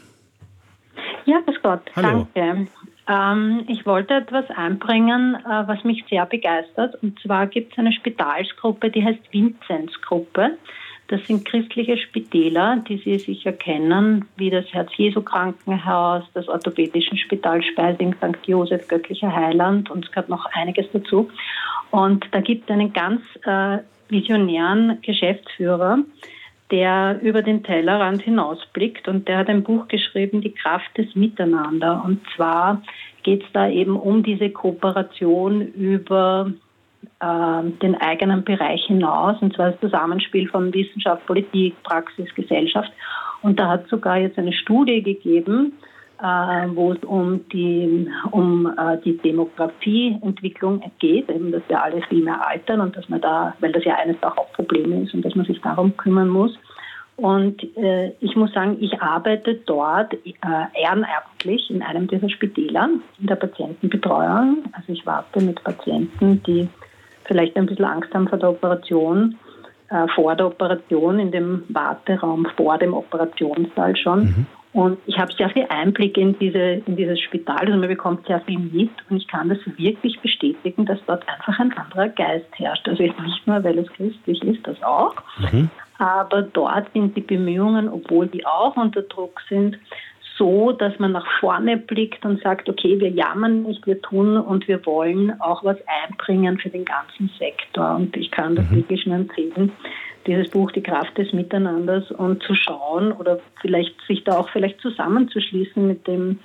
Ja, grüß Gott. Hallo. Danke. Ähm, ich wollte etwas einbringen, äh, was mich sehr begeistert. Und zwar gibt es eine Spitalsgruppe, die heißt Vinzenz-Gruppe. Das sind christliche Spitäler, die Sie sicher kennen, wie das Herz-Jesu-Krankenhaus, das orthopädische Spital Speising, Sankt Josef, Göttlicher Heiland, und es gehört noch einiges dazu. Und da gibt es einen ganz äh, visionären Geschäftsführer, der über den Tellerrand hinausblickt, und der hat ein Buch geschrieben, Die Kraft des Miteinander. Und zwar geht es da eben um diese Kooperation über den eigenen Bereich hinaus, und zwar das Zusammenspiel von Wissenschaft, Politik, Praxis, Gesellschaft. Und da hat es sogar jetzt eine Studie gegeben, äh, wo es um die, um äh, die Demografieentwicklung geht, eben, dass wir alle viel mehr altern und dass man da, weil das ja eines der Hauptprobleme ist und dass man sich darum kümmern muss. Und äh, ich muss sagen, ich arbeite dort äh, ehrenamtlich in einem dieser Spitäler, in der Patientenbetreuung. Also ich warte mit Patienten, die vielleicht ein bisschen Angst haben vor der Operation, äh, vor der Operation, in dem Warteraum vor dem Operationssaal schon. Mhm. Und ich habe sehr viel Einblick in, diese, in dieses Spital, also man bekommt sehr viel mit, und ich kann das wirklich bestätigen, dass dort einfach ein anderer Geist herrscht. Also jetzt nicht nur, weil es christlich ist, das auch, mhm. aber dort sind die Bemühungen, obwohl die auch unter Druck sind, so, dass man nach vorne blickt und sagt, okay, wir jammern nicht, wir tun und wir wollen auch was einbringen für den ganzen Sektor. Und ich kann das mhm. wirklich nur empfehlen, dieses Buch Die Kraft des Miteinanders, und zu schauen oder vielleicht sich da auch vielleicht zusammenzuschließen mit dem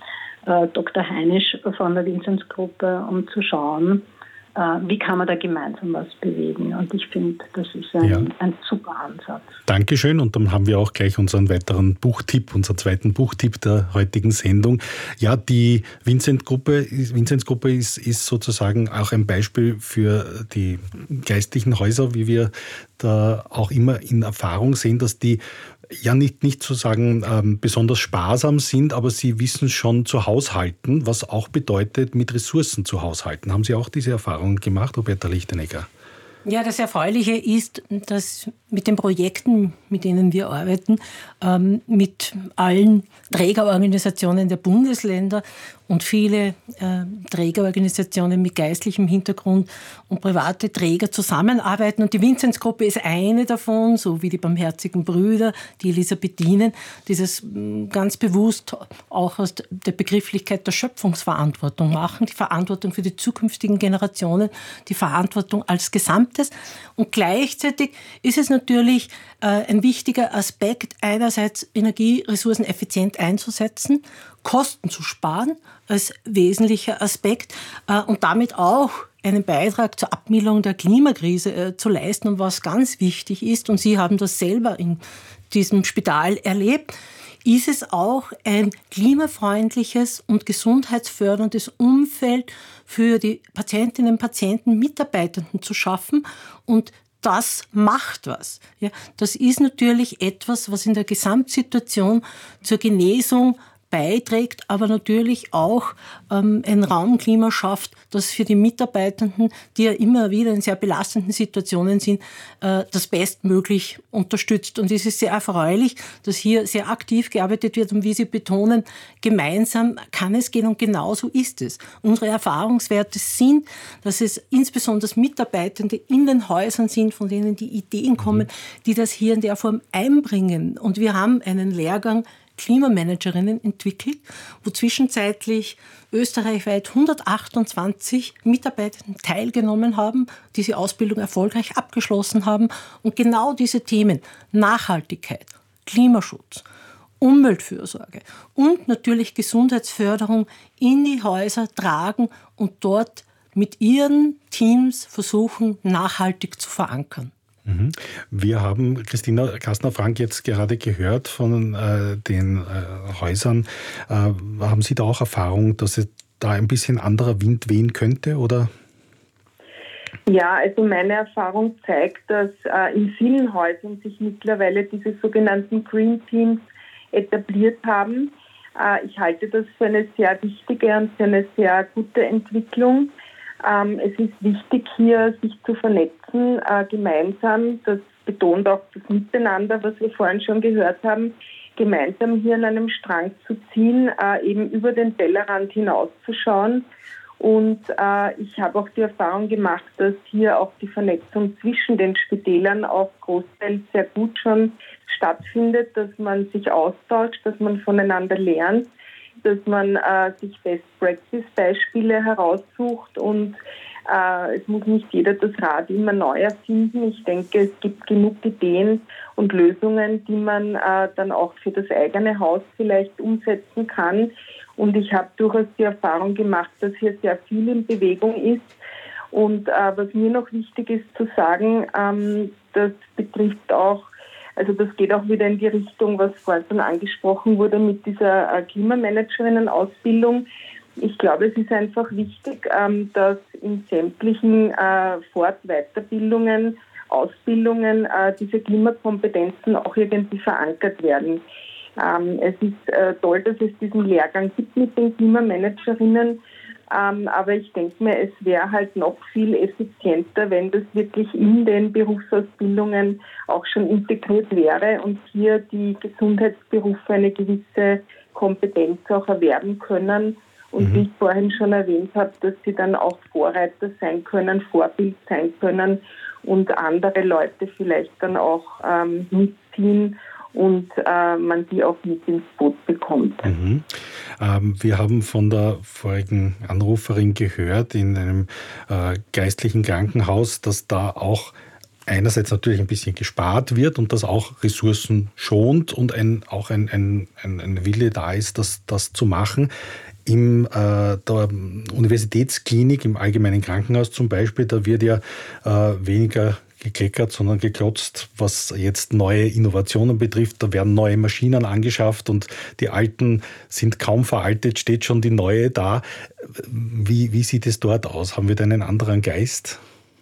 äh, Doktor Heinisch von der Vinzenz-Gruppe, um zu schauen, äh, wie kann man da gemeinsam was bewegen. Und ich finde, das ist ein, ja. ein super Ansatz. Dankeschön. Und dann haben wir auch gleich unseren weiteren Buchtipp, unseren zweiten Buchtipp der heutigen Sendung. Ja, die Vinzenz-Gruppe, Vinzenz-Gruppe ist, ist sozusagen auch ein Beispiel für die geistlichen Häuser, wie wir da auch immer in Erfahrung sehen, dass die ja nicht, nicht zu sagen ähm, besonders sparsam sind, aber sie wissen schon zu haushalten, was auch bedeutet, mit Ressourcen zu haushalten. Haben Sie auch diese Erfahrung gemacht, Roberta Lichtenegger? Ja, das Erfreuliche ist, dass mit den Projekten, mit denen wir arbeiten, ähm, mit allen Trägerorganisationen der Bundesländer und viele äh, Trägerorganisationen mit geistlichem Hintergrund und private Träger zusammenarbeiten. Und die Vinzenz-Gruppe ist eine davon, so wie die Barmherzigen Brüder, die Elisabethinen, die das ganz bewusst auch aus der Begrifflichkeit der Schöpfungsverantwortung machen, die Verantwortung für die zukünftigen Generationen, die Verantwortung als Gesamtes. Und gleichzeitig ist es natürlich äh, ein wichtiger Aspekt, einerseits Energieressourcen effizient einzusetzen, Kosten zu sparen als wesentlicher Aspekt äh, und damit auch einen Beitrag zur Abmilderung der Klimakrise äh, zu leisten. Und was ganz wichtig ist, und Sie haben das selber in diesem Spital erlebt, ist es auch ein klimafreundliches und gesundheitsförderndes Umfeld für die Patientinnen, Patienten, Mitarbeitenden zu schaffen. Und das macht was. Ja, das ist natürlich etwas, was in der Gesamtsituation zur Genesung beiträgt, aber natürlich auch ähm, ein Raumklima schafft, das für die Mitarbeitenden, die ja immer wieder in sehr belastenden Situationen sind, äh, das bestmöglich unterstützt. Und es ist sehr erfreulich, dass hier sehr aktiv gearbeitet wird und wie Sie betonen, gemeinsam kann es gehen und genauso ist es. Unsere Erfahrungswerte sind, dass es insbesondere Mitarbeitende in den Häusern sind, von denen die Ideen kommen, die das hier in der Form einbringen. Und wir haben einen Lehrgang Klimamanagerinnen entwickelt, wo zwischenzeitlich österreichweit hundertachtundzwanzig Mitarbeiter teilgenommen haben, diese Ausbildung erfolgreich abgeschlossen haben und genau diese Themen Nachhaltigkeit, Klimaschutz, Umweltfürsorge und natürlich Gesundheitsförderung in die Häuser tragen und dort mit ihren Teams versuchen, nachhaltig zu verankern. Wir haben Christina Kastner-Frank jetzt gerade gehört von äh, den äh, Häusern. Äh, haben Sie da auch Erfahrung, dass es da ein bisschen anderer Wind wehen könnte, oder? Ja, also meine Erfahrung zeigt, dass äh, in vielen Häusern sich mittlerweile diese sogenannten Green Teams etabliert haben. Äh, ich halte das für eine sehr wichtige und für eine sehr gute Entwicklung. Ähm, es ist wichtig, hier sich zu vernetzen, äh, gemeinsam, das betont auch das Miteinander, was wir vorhin schon gehört haben, gemeinsam hier an einem Strang zu ziehen, äh, eben über den Tellerrand hinauszuschauen. Und äh, ich habe auch die Erfahrung gemacht, dass hier auch die Vernetzung zwischen den Spitälern auch großteils sehr gut schon stattfindet, dass man sich austauscht, dass man voneinander lernt, dass man äh, sich Best-Practice-Beispiele heraussucht und äh, es muss nicht jeder das Rad immer neu erfinden. Ich denke, es gibt genug Ideen und Lösungen, die man äh, dann auch für das eigene Haus vielleicht umsetzen kann. Und ich habe durchaus die Erfahrung gemacht, dass hier sehr viel in Bewegung ist. Und äh, was mir noch wichtig ist zu sagen, ähm, das betrifft auch, also das geht auch wieder in die Richtung, was vorhin schon angesprochen wurde mit dieser äh, Klimamanagerinnen-Ausbildung. Ich glaube, es ist einfach wichtig, ähm, dass in sämtlichen äh, Fort-, Weiterbildungen, Ausbildungen äh, diese Klimakompetenzen auch irgendwie verankert werden. Ähm, es ist äh, toll, dass es diesen Lehrgang gibt mit den Klimamanagerinnen, ähm, aber ich denke mir, es wäre halt noch viel effizienter, wenn das wirklich in den Berufsausbildungen auch schon integriert wäre und hier die Gesundheitsberufe eine gewisse Kompetenz auch erwerben können. Und mhm. wie ich vorhin schon erwähnt habe, dass sie dann auch Vorreiter sein können, Vorbild sein können und andere Leute vielleicht dann auch ähm, mitziehen und äh, man die auch mit ins Boot bekommt. Mhm. Ähm, wir haben von der vorigen Anruferin gehört, in einem äh, geistlichen Krankenhaus, dass da auch einerseits natürlich ein bisschen gespart wird und dass auch Ressourcen schont und ein, auch ein, ein, ein, ein Wille da ist, das, das zu machen. in äh, der Universitätsklinik, im Allgemeinen Krankenhaus zum Beispiel, da wird ja äh, weniger gekleckert, sondern geklotzt, was jetzt neue Innovationen betrifft. Da werden neue Maschinen angeschafft und die alten sind kaum veraltet, steht schon die neue da. Wie, wie sieht es dort aus? Haben wir da einen anderen Geist?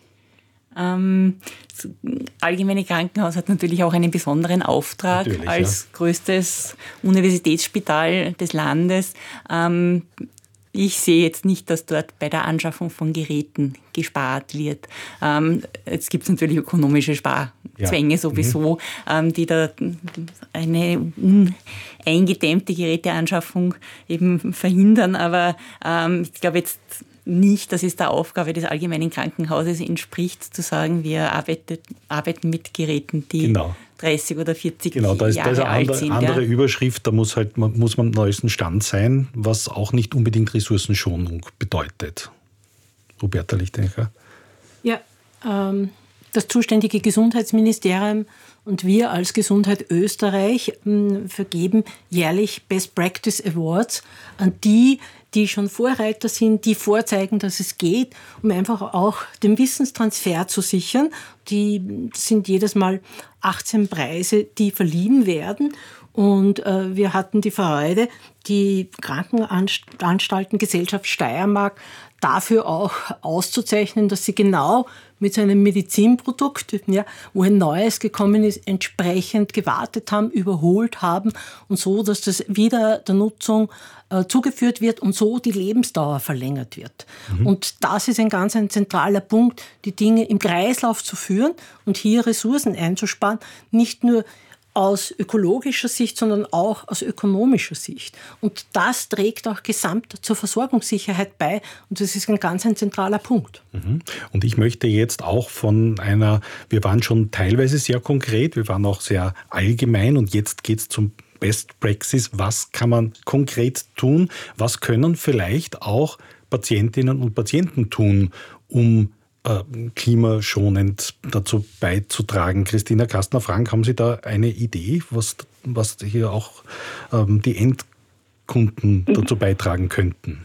Ähm, das Allgemeine Krankenhaus hat natürlich auch einen besonderen Auftrag natürlich, als ja. größtes Universitätsspital des Landes. Ähm, ich sehe jetzt nicht, dass dort bei der Anschaffung von Geräten gespart wird. Ähm, jetzt gibt es natürlich ökonomische Sparzwänge ja. sowieso, mhm. ähm, die da eine uneingedämmte Geräteanschaffung eben verhindern. Aber ähm, ich glaube jetzt nicht, dass es der Aufgabe des Allgemeinen Krankenhauses entspricht, zu sagen, wir arbeitet, arbeiten mit Geräten, die genau. dreißig oder vierzig genau, da ist, Jahre da ist eine alt andere, sind. andere ja. Überschrift, da muss, halt, muss man am neuesten Stand sein, was auch nicht unbedingt Ressourcenschonung bedeutet. Roberta Lichtenegger. Ja, ähm, das zuständige Gesundheitsministerium und wir als Gesundheit Österreich mh, vergeben jährlich Best Practice Awards an die, die schon Vorreiter sind, die vorzeigen, dass es geht, um einfach auch den Wissenstransfer zu sichern. Die sind jedes Mal achtzehn Preise, die verliehen werden. Und äh, wir hatten die Freude, die Krankenanstaltengesellschaft Steiermark dafür auch auszuzeichnen, dass sie genau mit so einem Medizinprodukt, ja, wo ein neues gekommen ist, entsprechend gewartet haben, überholt haben und so, dass das wieder der Nutzung äh, zugeführt wird und so die Lebensdauer verlängert wird. Mhm. Und das ist ein ganz ein zentraler Punkt, die Dinge im Kreislauf zu führen und hier Ressourcen einzusparen, nicht nur aus ökologischer Sicht, sondern auch aus ökonomischer Sicht. Und das trägt auch gesamt zur Versorgungssicherheit bei. Und das ist ein ganz ein zentraler Punkt. Und ich möchte jetzt auch von einer, wir waren schon teilweise sehr konkret, wir waren auch sehr allgemein und jetzt geht es zum Best Practice. Was kann man konkret tun? Was können vielleicht auch Patientinnen und Patienten tun, um klimaschonend dazu beizutragen? Christina Kastner-Frank, haben Sie da eine Idee, was, was hier auch ähm, die Endkunden dazu beitragen könnten?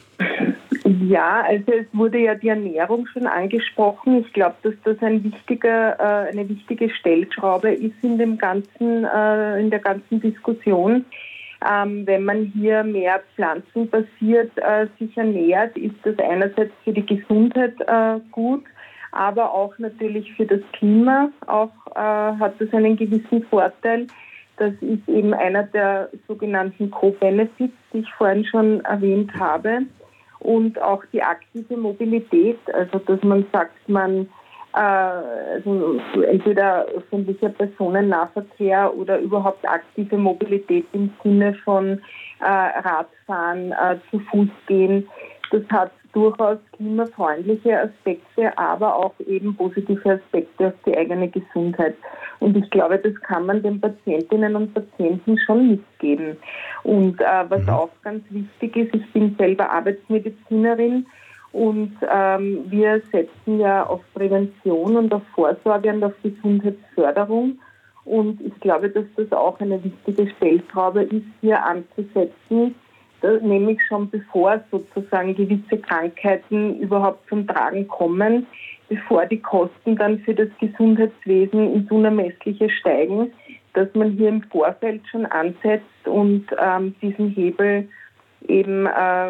Ja, also es wurde ja die Ernährung schon angesprochen. Ich glaube, dass das ein wichtiger, äh, eine wichtige Stellschraube ist in dem ganzen, äh, in der ganzen Diskussion. Ähm, wenn man hier mehr pflanzenbasiert äh, sich ernährt, ist das einerseits für die Gesundheit äh, gut, aber auch natürlich für das Klima auch äh, hat das einen gewissen Vorteil. Das ist eben einer der sogenannten Co-Benefits, die ich vorhin schon erwähnt habe. Und auch die aktive Mobilität, also dass man sagt, man äh, also entweder öffentlicher Personennahverkehr oder überhaupt aktive Mobilität im Sinne von äh, Radfahren, äh, zu Fuß gehen, das hat durchaus klimafreundliche Aspekte, aber auch eben positive Aspekte auf die eigene Gesundheit. Und ich glaube, das kann man den Patientinnen und Patienten schon mitgeben. Und äh, was mhm. auch ganz wichtig ist, ich bin selber Arbeitsmedizinerin und ähm, wir setzen ja auf Prävention und auf Vorsorge und auf Gesundheitsförderung. Und ich glaube, dass das auch eine wichtige Stellschraube ist, hier anzusetzen, nämlich schon bevor sozusagen gewisse Krankheiten überhaupt zum Tragen kommen, bevor die Kosten dann für das Gesundheitswesen ins Unermessliche steigen, dass man hier im Vorfeld schon ansetzt und ähm, diesen Hebel eben äh,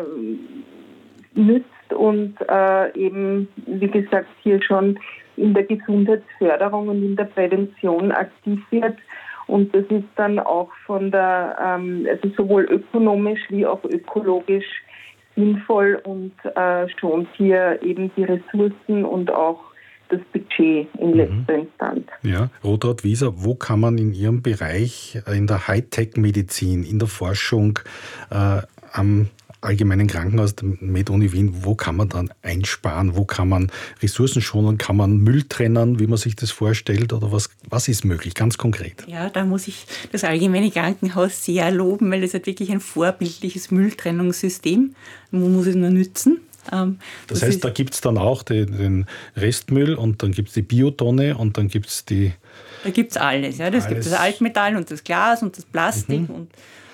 nützt und äh, eben, wie gesagt, hier schon in der Gesundheitsförderung und in der Prävention aktiv wird. Und das ist dann auch von der, ähm, also sowohl ökonomisch wie auch ökologisch sinnvoll und äh, schont hier eben die Ressourcen und auch das Budget in letzter mhm. Instanz. Ja, Rotraud Wieser, wo kann man in Ihrem Bereich, in der Hightech-Medizin, in der Forschung äh, am Allgemeinen Krankenhaus der MedUni Wien, wo kann man dann einsparen, wo kann man Ressourcen schonen, kann man Müll trennen, wie man sich das vorstellt, oder was, was ist möglich, ganz konkret? Ja, da muss ich das Allgemeine Krankenhaus sehr loben, weil es hat wirklich ein vorbildliches Mülltrennungssystem. Man muss es nur nützen. Ähm, das, das heißt, da gibt es dann auch den, den Restmüll und dann gibt es die Biotonne und dann gibt es die... Da gibt es alles. Ja. Das gibt das Altmetall und das Glas und das Plastik mhm. und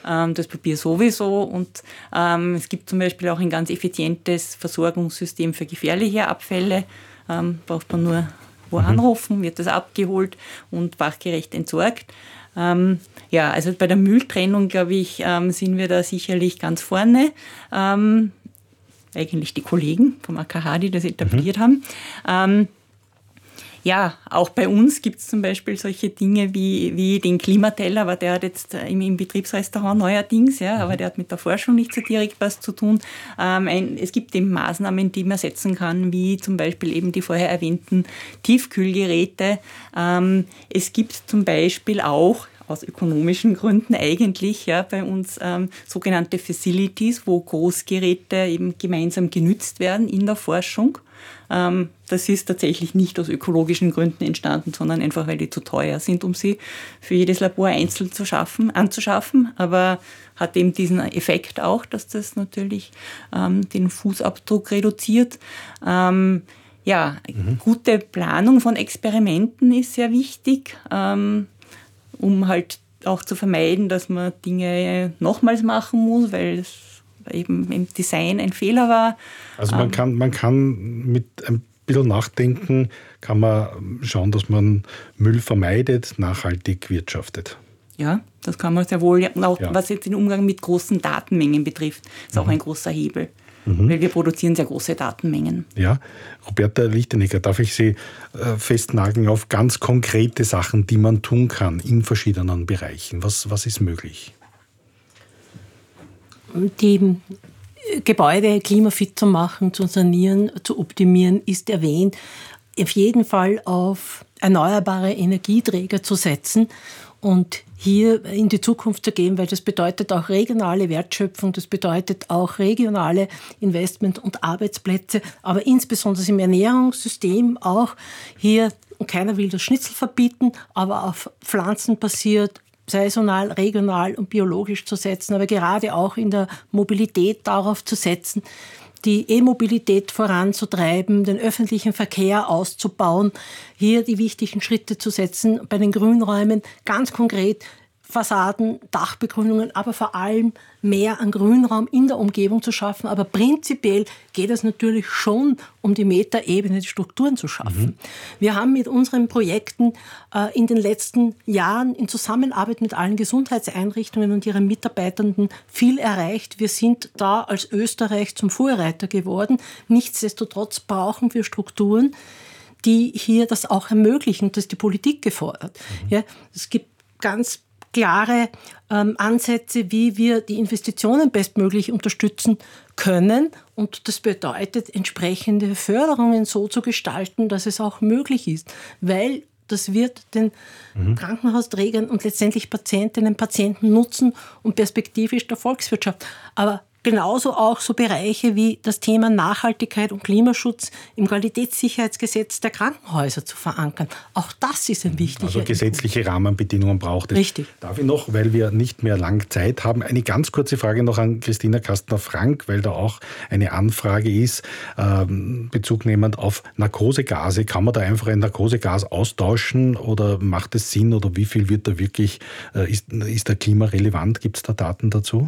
ähm, das Papier sowieso. Und ähm, es gibt zum Beispiel auch ein ganz effizientes Versorgungssystem für gefährliche Abfälle. Ähm, braucht man nur wo mhm. anrufen, wird das abgeholt und fachgerecht entsorgt. Ähm, ja, also bei der Mülltrennung, glaube ich, ähm, sind wir da sicherlich ganz vorne. Ähm, eigentlich die Kollegen vom A K H, die das etabliert mhm. haben. Ähm, ja, auch bei uns gibt es zum Beispiel solche Dinge wie, wie den Klimateller, aber der hat jetzt im, im Betriebsrestaurant neuerdings, ja, aber der hat mit der Forschung nicht so direkt was zu tun. Ähm, ein, es gibt eben Maßnahmen, die man setzen kann, wie zum Beispiel eben die vorher erwähnten Tiefkühlgeräte. Ähm, es gibt zum Beispiel auch aus ökonomischen Gründen eigentlich ja, bei uns ähm, sogenannte Facilities, wo Großgeräte eben gemeinsam genützt werden in der Forschung. Ähm, das ist tatsächlich nicht aus ökologischen Gründen entstanden, sondern einfach, weil die zu teuer sind, um sie für jedes Labor einzeln zu schaffen, anzuschaffen. Aber hat eben diesen Effekt auch, dass das natürlich ähm, den Fußabdruck reduziert. Ähm, ja, mhm. gute Planung von Experimenten ist sehr wichtig. Ähm, um halt auch zu vermeiden, dass man Dinge nochmals machen muss, weil es eben im Design ein Fehler war. Also man kann, man kann mit ein bisschen Nachdenken, kann man schauen, dass man Müll vermeidet, nachhaltig wirtschaftet. Ja, das kann man sehr wohl. Auch ja. was jetzt den Umgang mit großen Datenmengen betrifft, ist mhm. auch ein großer Hebel. Mhm. Weil wir produzieren sehr große Datenmengen. Ja, Roberta Lichtenegger, darf ich Sie äh, festnageln auf ganz konkrete Sachen, die man tun kann in verschiedenen Bereichen? Was, was ist möglich? Die Gebäude klimafit zu machen, zu sanieren, zu optimieren, ist erwähnt. Auf jeden Fall auf erneuerbare Energieträger zu setzen und hier in die Zukunft zu gehen, weil das bedeutet auch regionale Wertschöpfung, das bedeutet auch regionale Investment- und Arbeitsplätze, aber insbesondere im Ernährungssystem auch hier, und keiner will das Schnitzel verbieten, aber auf Pflanzen basiert, saisonal, regional und biologisch zu setzen, aber gerade auch in der Mobilität darauf zu setzen, die E-Mobilität voranzutreiben, den öffentlichen Verkehr auszubauen, hier die wichtigen Schritte zu setzen, bei den Grünräumen ganz konkret Fassaden, Dachbegrünungen, aber vor allem mehr an Grünraum in der Umgebung zu schaffen. Aber prinzipiell geht es natürlich schon um die Metaebene, die Strukturen zu schaffen. Mhm. Wir haben mit unseren Projekten äh, in den letzten Jahren in Zusammenarbeit mit allen Gesundheitseinrichtungen und ihren Mitarbeitenden viel erreicht. Wir sind da als Österreich zum Vorreiter geworden. Nichtsdestotrotz brauchen wir Strukturen, die hier das auch ermöglichen. Das ist die Politik gefordert. Mhm. Ja, es gibt ganz klare ähm, Ansätze, wie wir die Investitionen bestmöglich unterstützen können. Und das bedeutet, entsprechende Förderungen so zu gestalten, dass es auch möglich ist. Weil das wird den mhm. Krankenhausträgern und letztendlich Patientinnen und Patienten nutzen und perspektivisch der Volkswirtschaft. Aber genauso auch so Bereiche wie das Thema Nachhaltigkeit und Klimaschutz im Qualitätssicherheitsgesetz der Krankenhäuser zu verankern. Auch das ist ein wichtiger Also gesetzliche Input. Rahmenbedingungen braucht es. Richtig. Darf ich noch, weil wir nicht mehr lang Zeit haben, eine ganz kurze Frage noch an Christina Kastner-Frank, weil da auch eine Anfrage ist, ähm, bezugnehmend auf Narkosegase. Kann man da einfach ein Narkosegas austauschen oder macht es Sinn oder wie viel wird da wirklich, äh, ist, ist da klimarelevant? Gibt es da Daten dazu?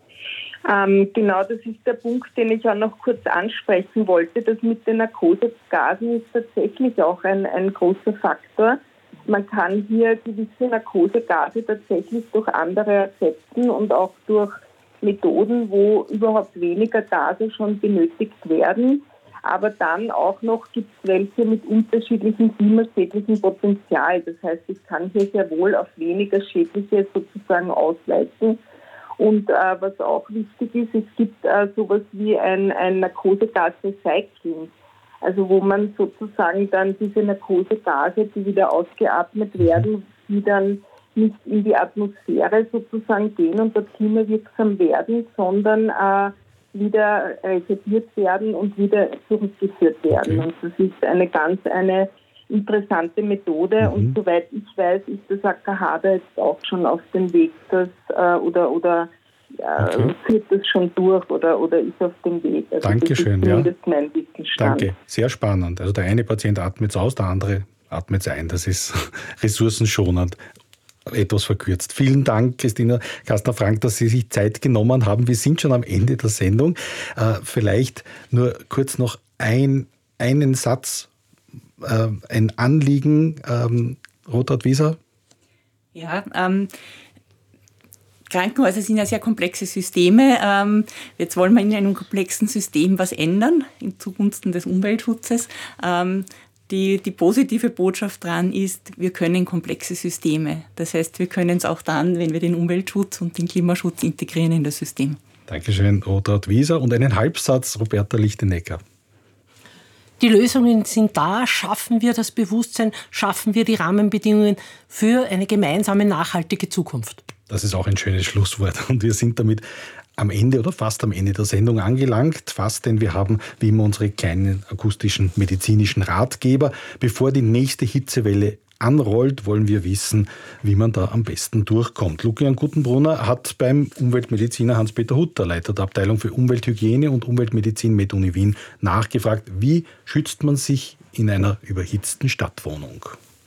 Ähm, genau, das ist der Punkt, den ich auch noch kurz ansprechen wollte. Das mit den Narkosegasen ist tatsächlich auch ein, ein großer Faktor. Man kann hier gewisse Narkosegase tatsächlich durch andere ersetzen und auch durch Methoden, wo überhaupt weniger Gase schon benötigt werden. Aber dann auch noch gibt es welche mit unterschiedlichem klimaschädlichem Potenzial. Das heißt, ich kann hier sehr wohl auf weniger schädliche sozusagen ausweiten. Und äh, was auch wichtig ist, es gibt äh, sowas wie ein, ein Narkosegas-Recycling. Also wo man sozusagen dann diese Narkosegase, die wieder ausgeatmet werden, die dann nicht in die Atmosphäre sozusagen gehen und dort klimawirksam werden, sondern äh, wieder resettiert werden und wieder zurückgeführt werden. Okay. Und das ist eine ganz eine interessante Methode. Mhm. Und soweit ich weiß, ist das A K H da jetzt auch schon auf dem Weg, das äh, oder oder äh, okay. führt das schon durch oder oder ist auf dem Weg. Also Dankeschön, das ist ja. mein Wissensstand. Danke, sehr spannend. Also der eine Patient atmet es aus, der andere atmet es ein. Das ist ressourcenschonend. etwas verkürzt. Vielen Dank, Christina Kastner-Frank, dass Sie sich Zeit genommen haben. Wir sind schon am Ende der Sendung. Äh, vielleicht nur kurz noch ein, einen Satz, äh, ein Anliegen. Ähm, Rothard Wieser? Ja, ähm, Krankenhäuser sind ja sehr komplexe Systeme. Ähm, jetzt wollen wir in einem komplexen System was ändern, zugunsten des Umweltschutzes. Ähm, die, die positive Botschaft daran ist, wir können komplexe Systeme. Das heißt, wir können es auch dann, wenn wir den Umweltschutz und den Klimaschutz integrieren in das System. Dankeschön, Rothard Wieser. Und einen Halbsatz, Roberta Lichtenecker. Die Lösungen sind da, schaffen wir das Bewusstsein, schaffen wir die Rahmenbedingungen für eine gemeinsame nachhaltige Zukunft. Das ist auch ein schönes Schlusswort. Und wir sind damit am Ende oder fast am Ende der Sendung angelangt. Fast, denn wir haben wie immer unsere kleinen akustischen medizinischen Ratgeber. Bevor die nächste Hitzewelle anrollt, wollen wir wissen, wie man da am besten durchkommt. Lukian Guttenbrunner hat beim Umweltmediziner Hans-Peter Hutter, Leiter der Abteilung für Umwelthygiene und Umweltmedizin MedUni Wien, nachgefragt, wie schützt man sich in einer überhitzten Stadtwohnung?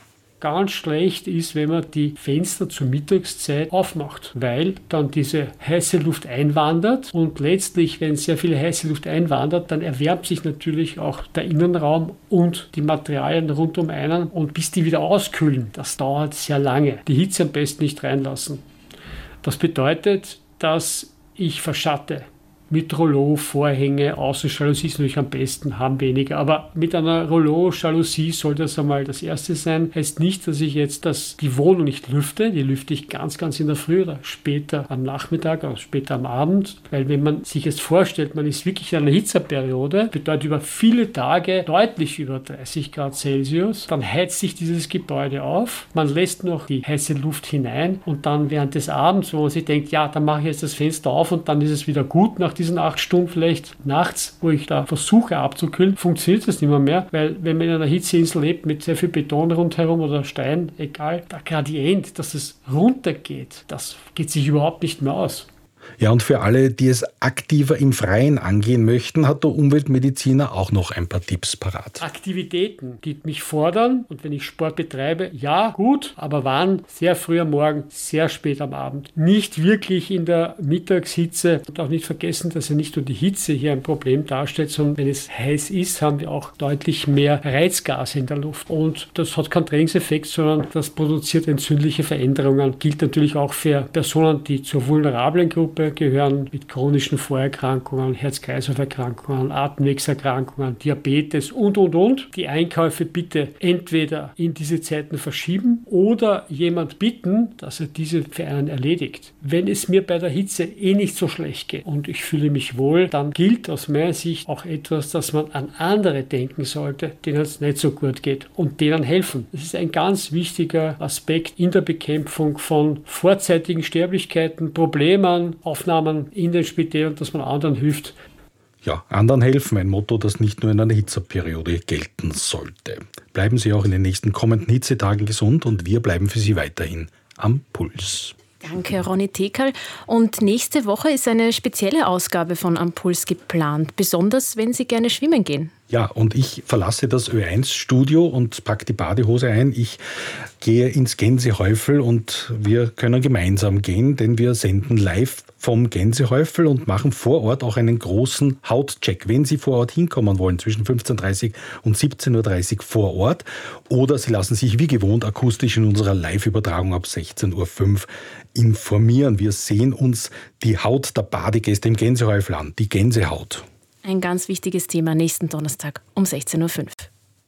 Ganz schlecht ist, wenn man die Fenster zur Mittagszeit aufmacht, weil dann diese heiße Luft einwandert und letztlich, wenn sehr viel heiße Luft einwandert, dann erwärmt sich natürlich auch der Innenraum und die Materialien rund um einen und bis die wieder auskühlen, das dauert sehr lange. Die Hitze am besten nicht reinlassen. Das bedeutet, dass ich verschatte. Mit Rollo, Vorhänge, Außenjalousie ist natürlich am besten, haben weniger. Aber mit einer Rollo-Jalousie soll das einmal das Erste sein. Heißt nicht, dass ich jetzt das, die Wohnung nicht lüfte. Die lüfte ich ganz, ganz in der Früh oder später am Nachmittag oder später am Abend. Weil wenn man sich jetzt vorstellt, man ist wirklich in einer Hitzeperiode, bedeutet über viele Tage deutlich über dreißig Grad Celsius, dann heizt sich dieses Gebäude auf. Man lässt noch die heiße Luft hinein und dann während des Abends, wo man sich denkt, ja, dann mache ich jetzt das Fenster auf und dann ist es wieder gut nach diesen acht Stunden, vielleicht nachts, wo ich da versuche abzukühlen, funktioniert das nicht mehr, mehr, weil wenn man in einer Hitzeinsel lebt mit sehr viel Beton rundherum oder Stein, egal, der Gradient, dass es runtergeht, das geht sich überhaupt nicht mehr aus. Ja, und für alle, die es aktiver im Freien angehen möchten, hat der Umweltmediziner auch noch ein paar Tipps parat. Aktivitäten, die mich fordern und wenn ich Sport betreibe, ja, gut, aber wann? Sehr früh am Morgen, sehr spät am Abend. Nicht wirklich in der Mittagshitze und auch nicht vergessen, dass ja nicht nur die Hitze hier ein Problem darstellt, sondern wenn es heiß ist, haben wir auch deutlich mehr Reizgase in der Luft und das hat keinen Trainingseffekt, sondern das produziert entzündliche Veränderungen. Gilt natürlich auch für Personen, die zur vulnerablen Gruppe gehören mit chronischen Vorerkrankungen, Herz-Kreislauf-Erkrankungen, Atemwegserkrankungen, Diabetes und, und, und. Die Einkäufe bitte entweder in diese Zeiten verschieben oder jemand bitten, dass er diese für einen erledigt. Wenn es mir bei der Hitze eh nicht so schlecht geht und ich fühle mich wohl, dann gilt aus meiner Sicht auch etwas, dass man an andere denken sollte, denen es nicht so gut geht und denen helfen. Das ist ein ganz wichtiger Aspekt in der Bekämpfung von vorzeitigen Sterblichkeiten, Problemen, Aufnahmen in den Spitälern, dass man anderen hilft. Ja, anderen helfen, ein Motto, das nicht nur in einer Hitzeperiode gelten sollte. Bleiben Sie auch in den nächsten kommenden Hitzetagen gesund und wir bleiben für Sie weiterhin am Puls. Danke, Ronny Tekal. Und nächste Woche ist eine spezielle Ausgabe von Am Puls geplant, besonders wenn Sie gerne schwimmen gehen. Ja, und ich verlasse das Ö eins Studio und packe die Badehose ein. Ich gehe ins Gänsehäufel und wir können gemeinsam gehen, denn wir senden live vom Gänsehäufel und machen vor Ort auch einen großen Hautcheck. Wenn Sie vor Ort hinkommen wollen, zwischen fünfzehn Uhr dreißig und siebzehn Uhr dreißig vor Ort, oder Sie lassen sich wie gewohnt akustisch in unserer Live-Übertragung ab sechzehn Uhr fünf informieren. Wir sehen uns die Haut der Badegäste im Gänsehäufel an, die Gänsehaut. Ein ganz wichtiges Thema nächsten Donnerstag um sechzehn Uhr fünf.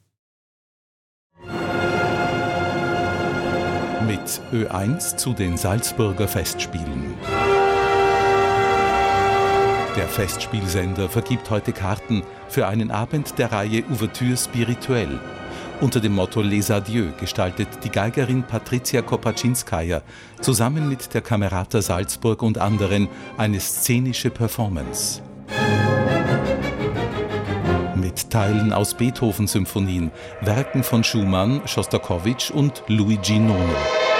Mit Ö eins zu den Salzburger Festspielen. Der Festspielsender vergibt heute Karten für einen Abend der Reihe Ouverture Spirituelle. Unter dem Motto Les Adieux gestaltet die Geigerin Patricia Kopaczynskaja zusammen mit der Camerata Salzburg und anderen eine szenische Performance. Mit Teilen aus Beethoven-Symphonien, Werken von Schumann, Schostakowitsch und Luigi Nono.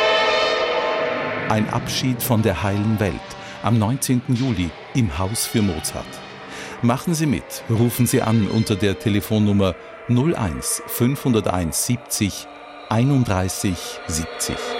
Ein Abschied von der heilen Welt am neunzehnten Juli im Haus für Mozart. Machen Sie mit, rufen Sie an unter der Telefonnummer null eins fünfhunderteins siebzig einunddreißig siebzig.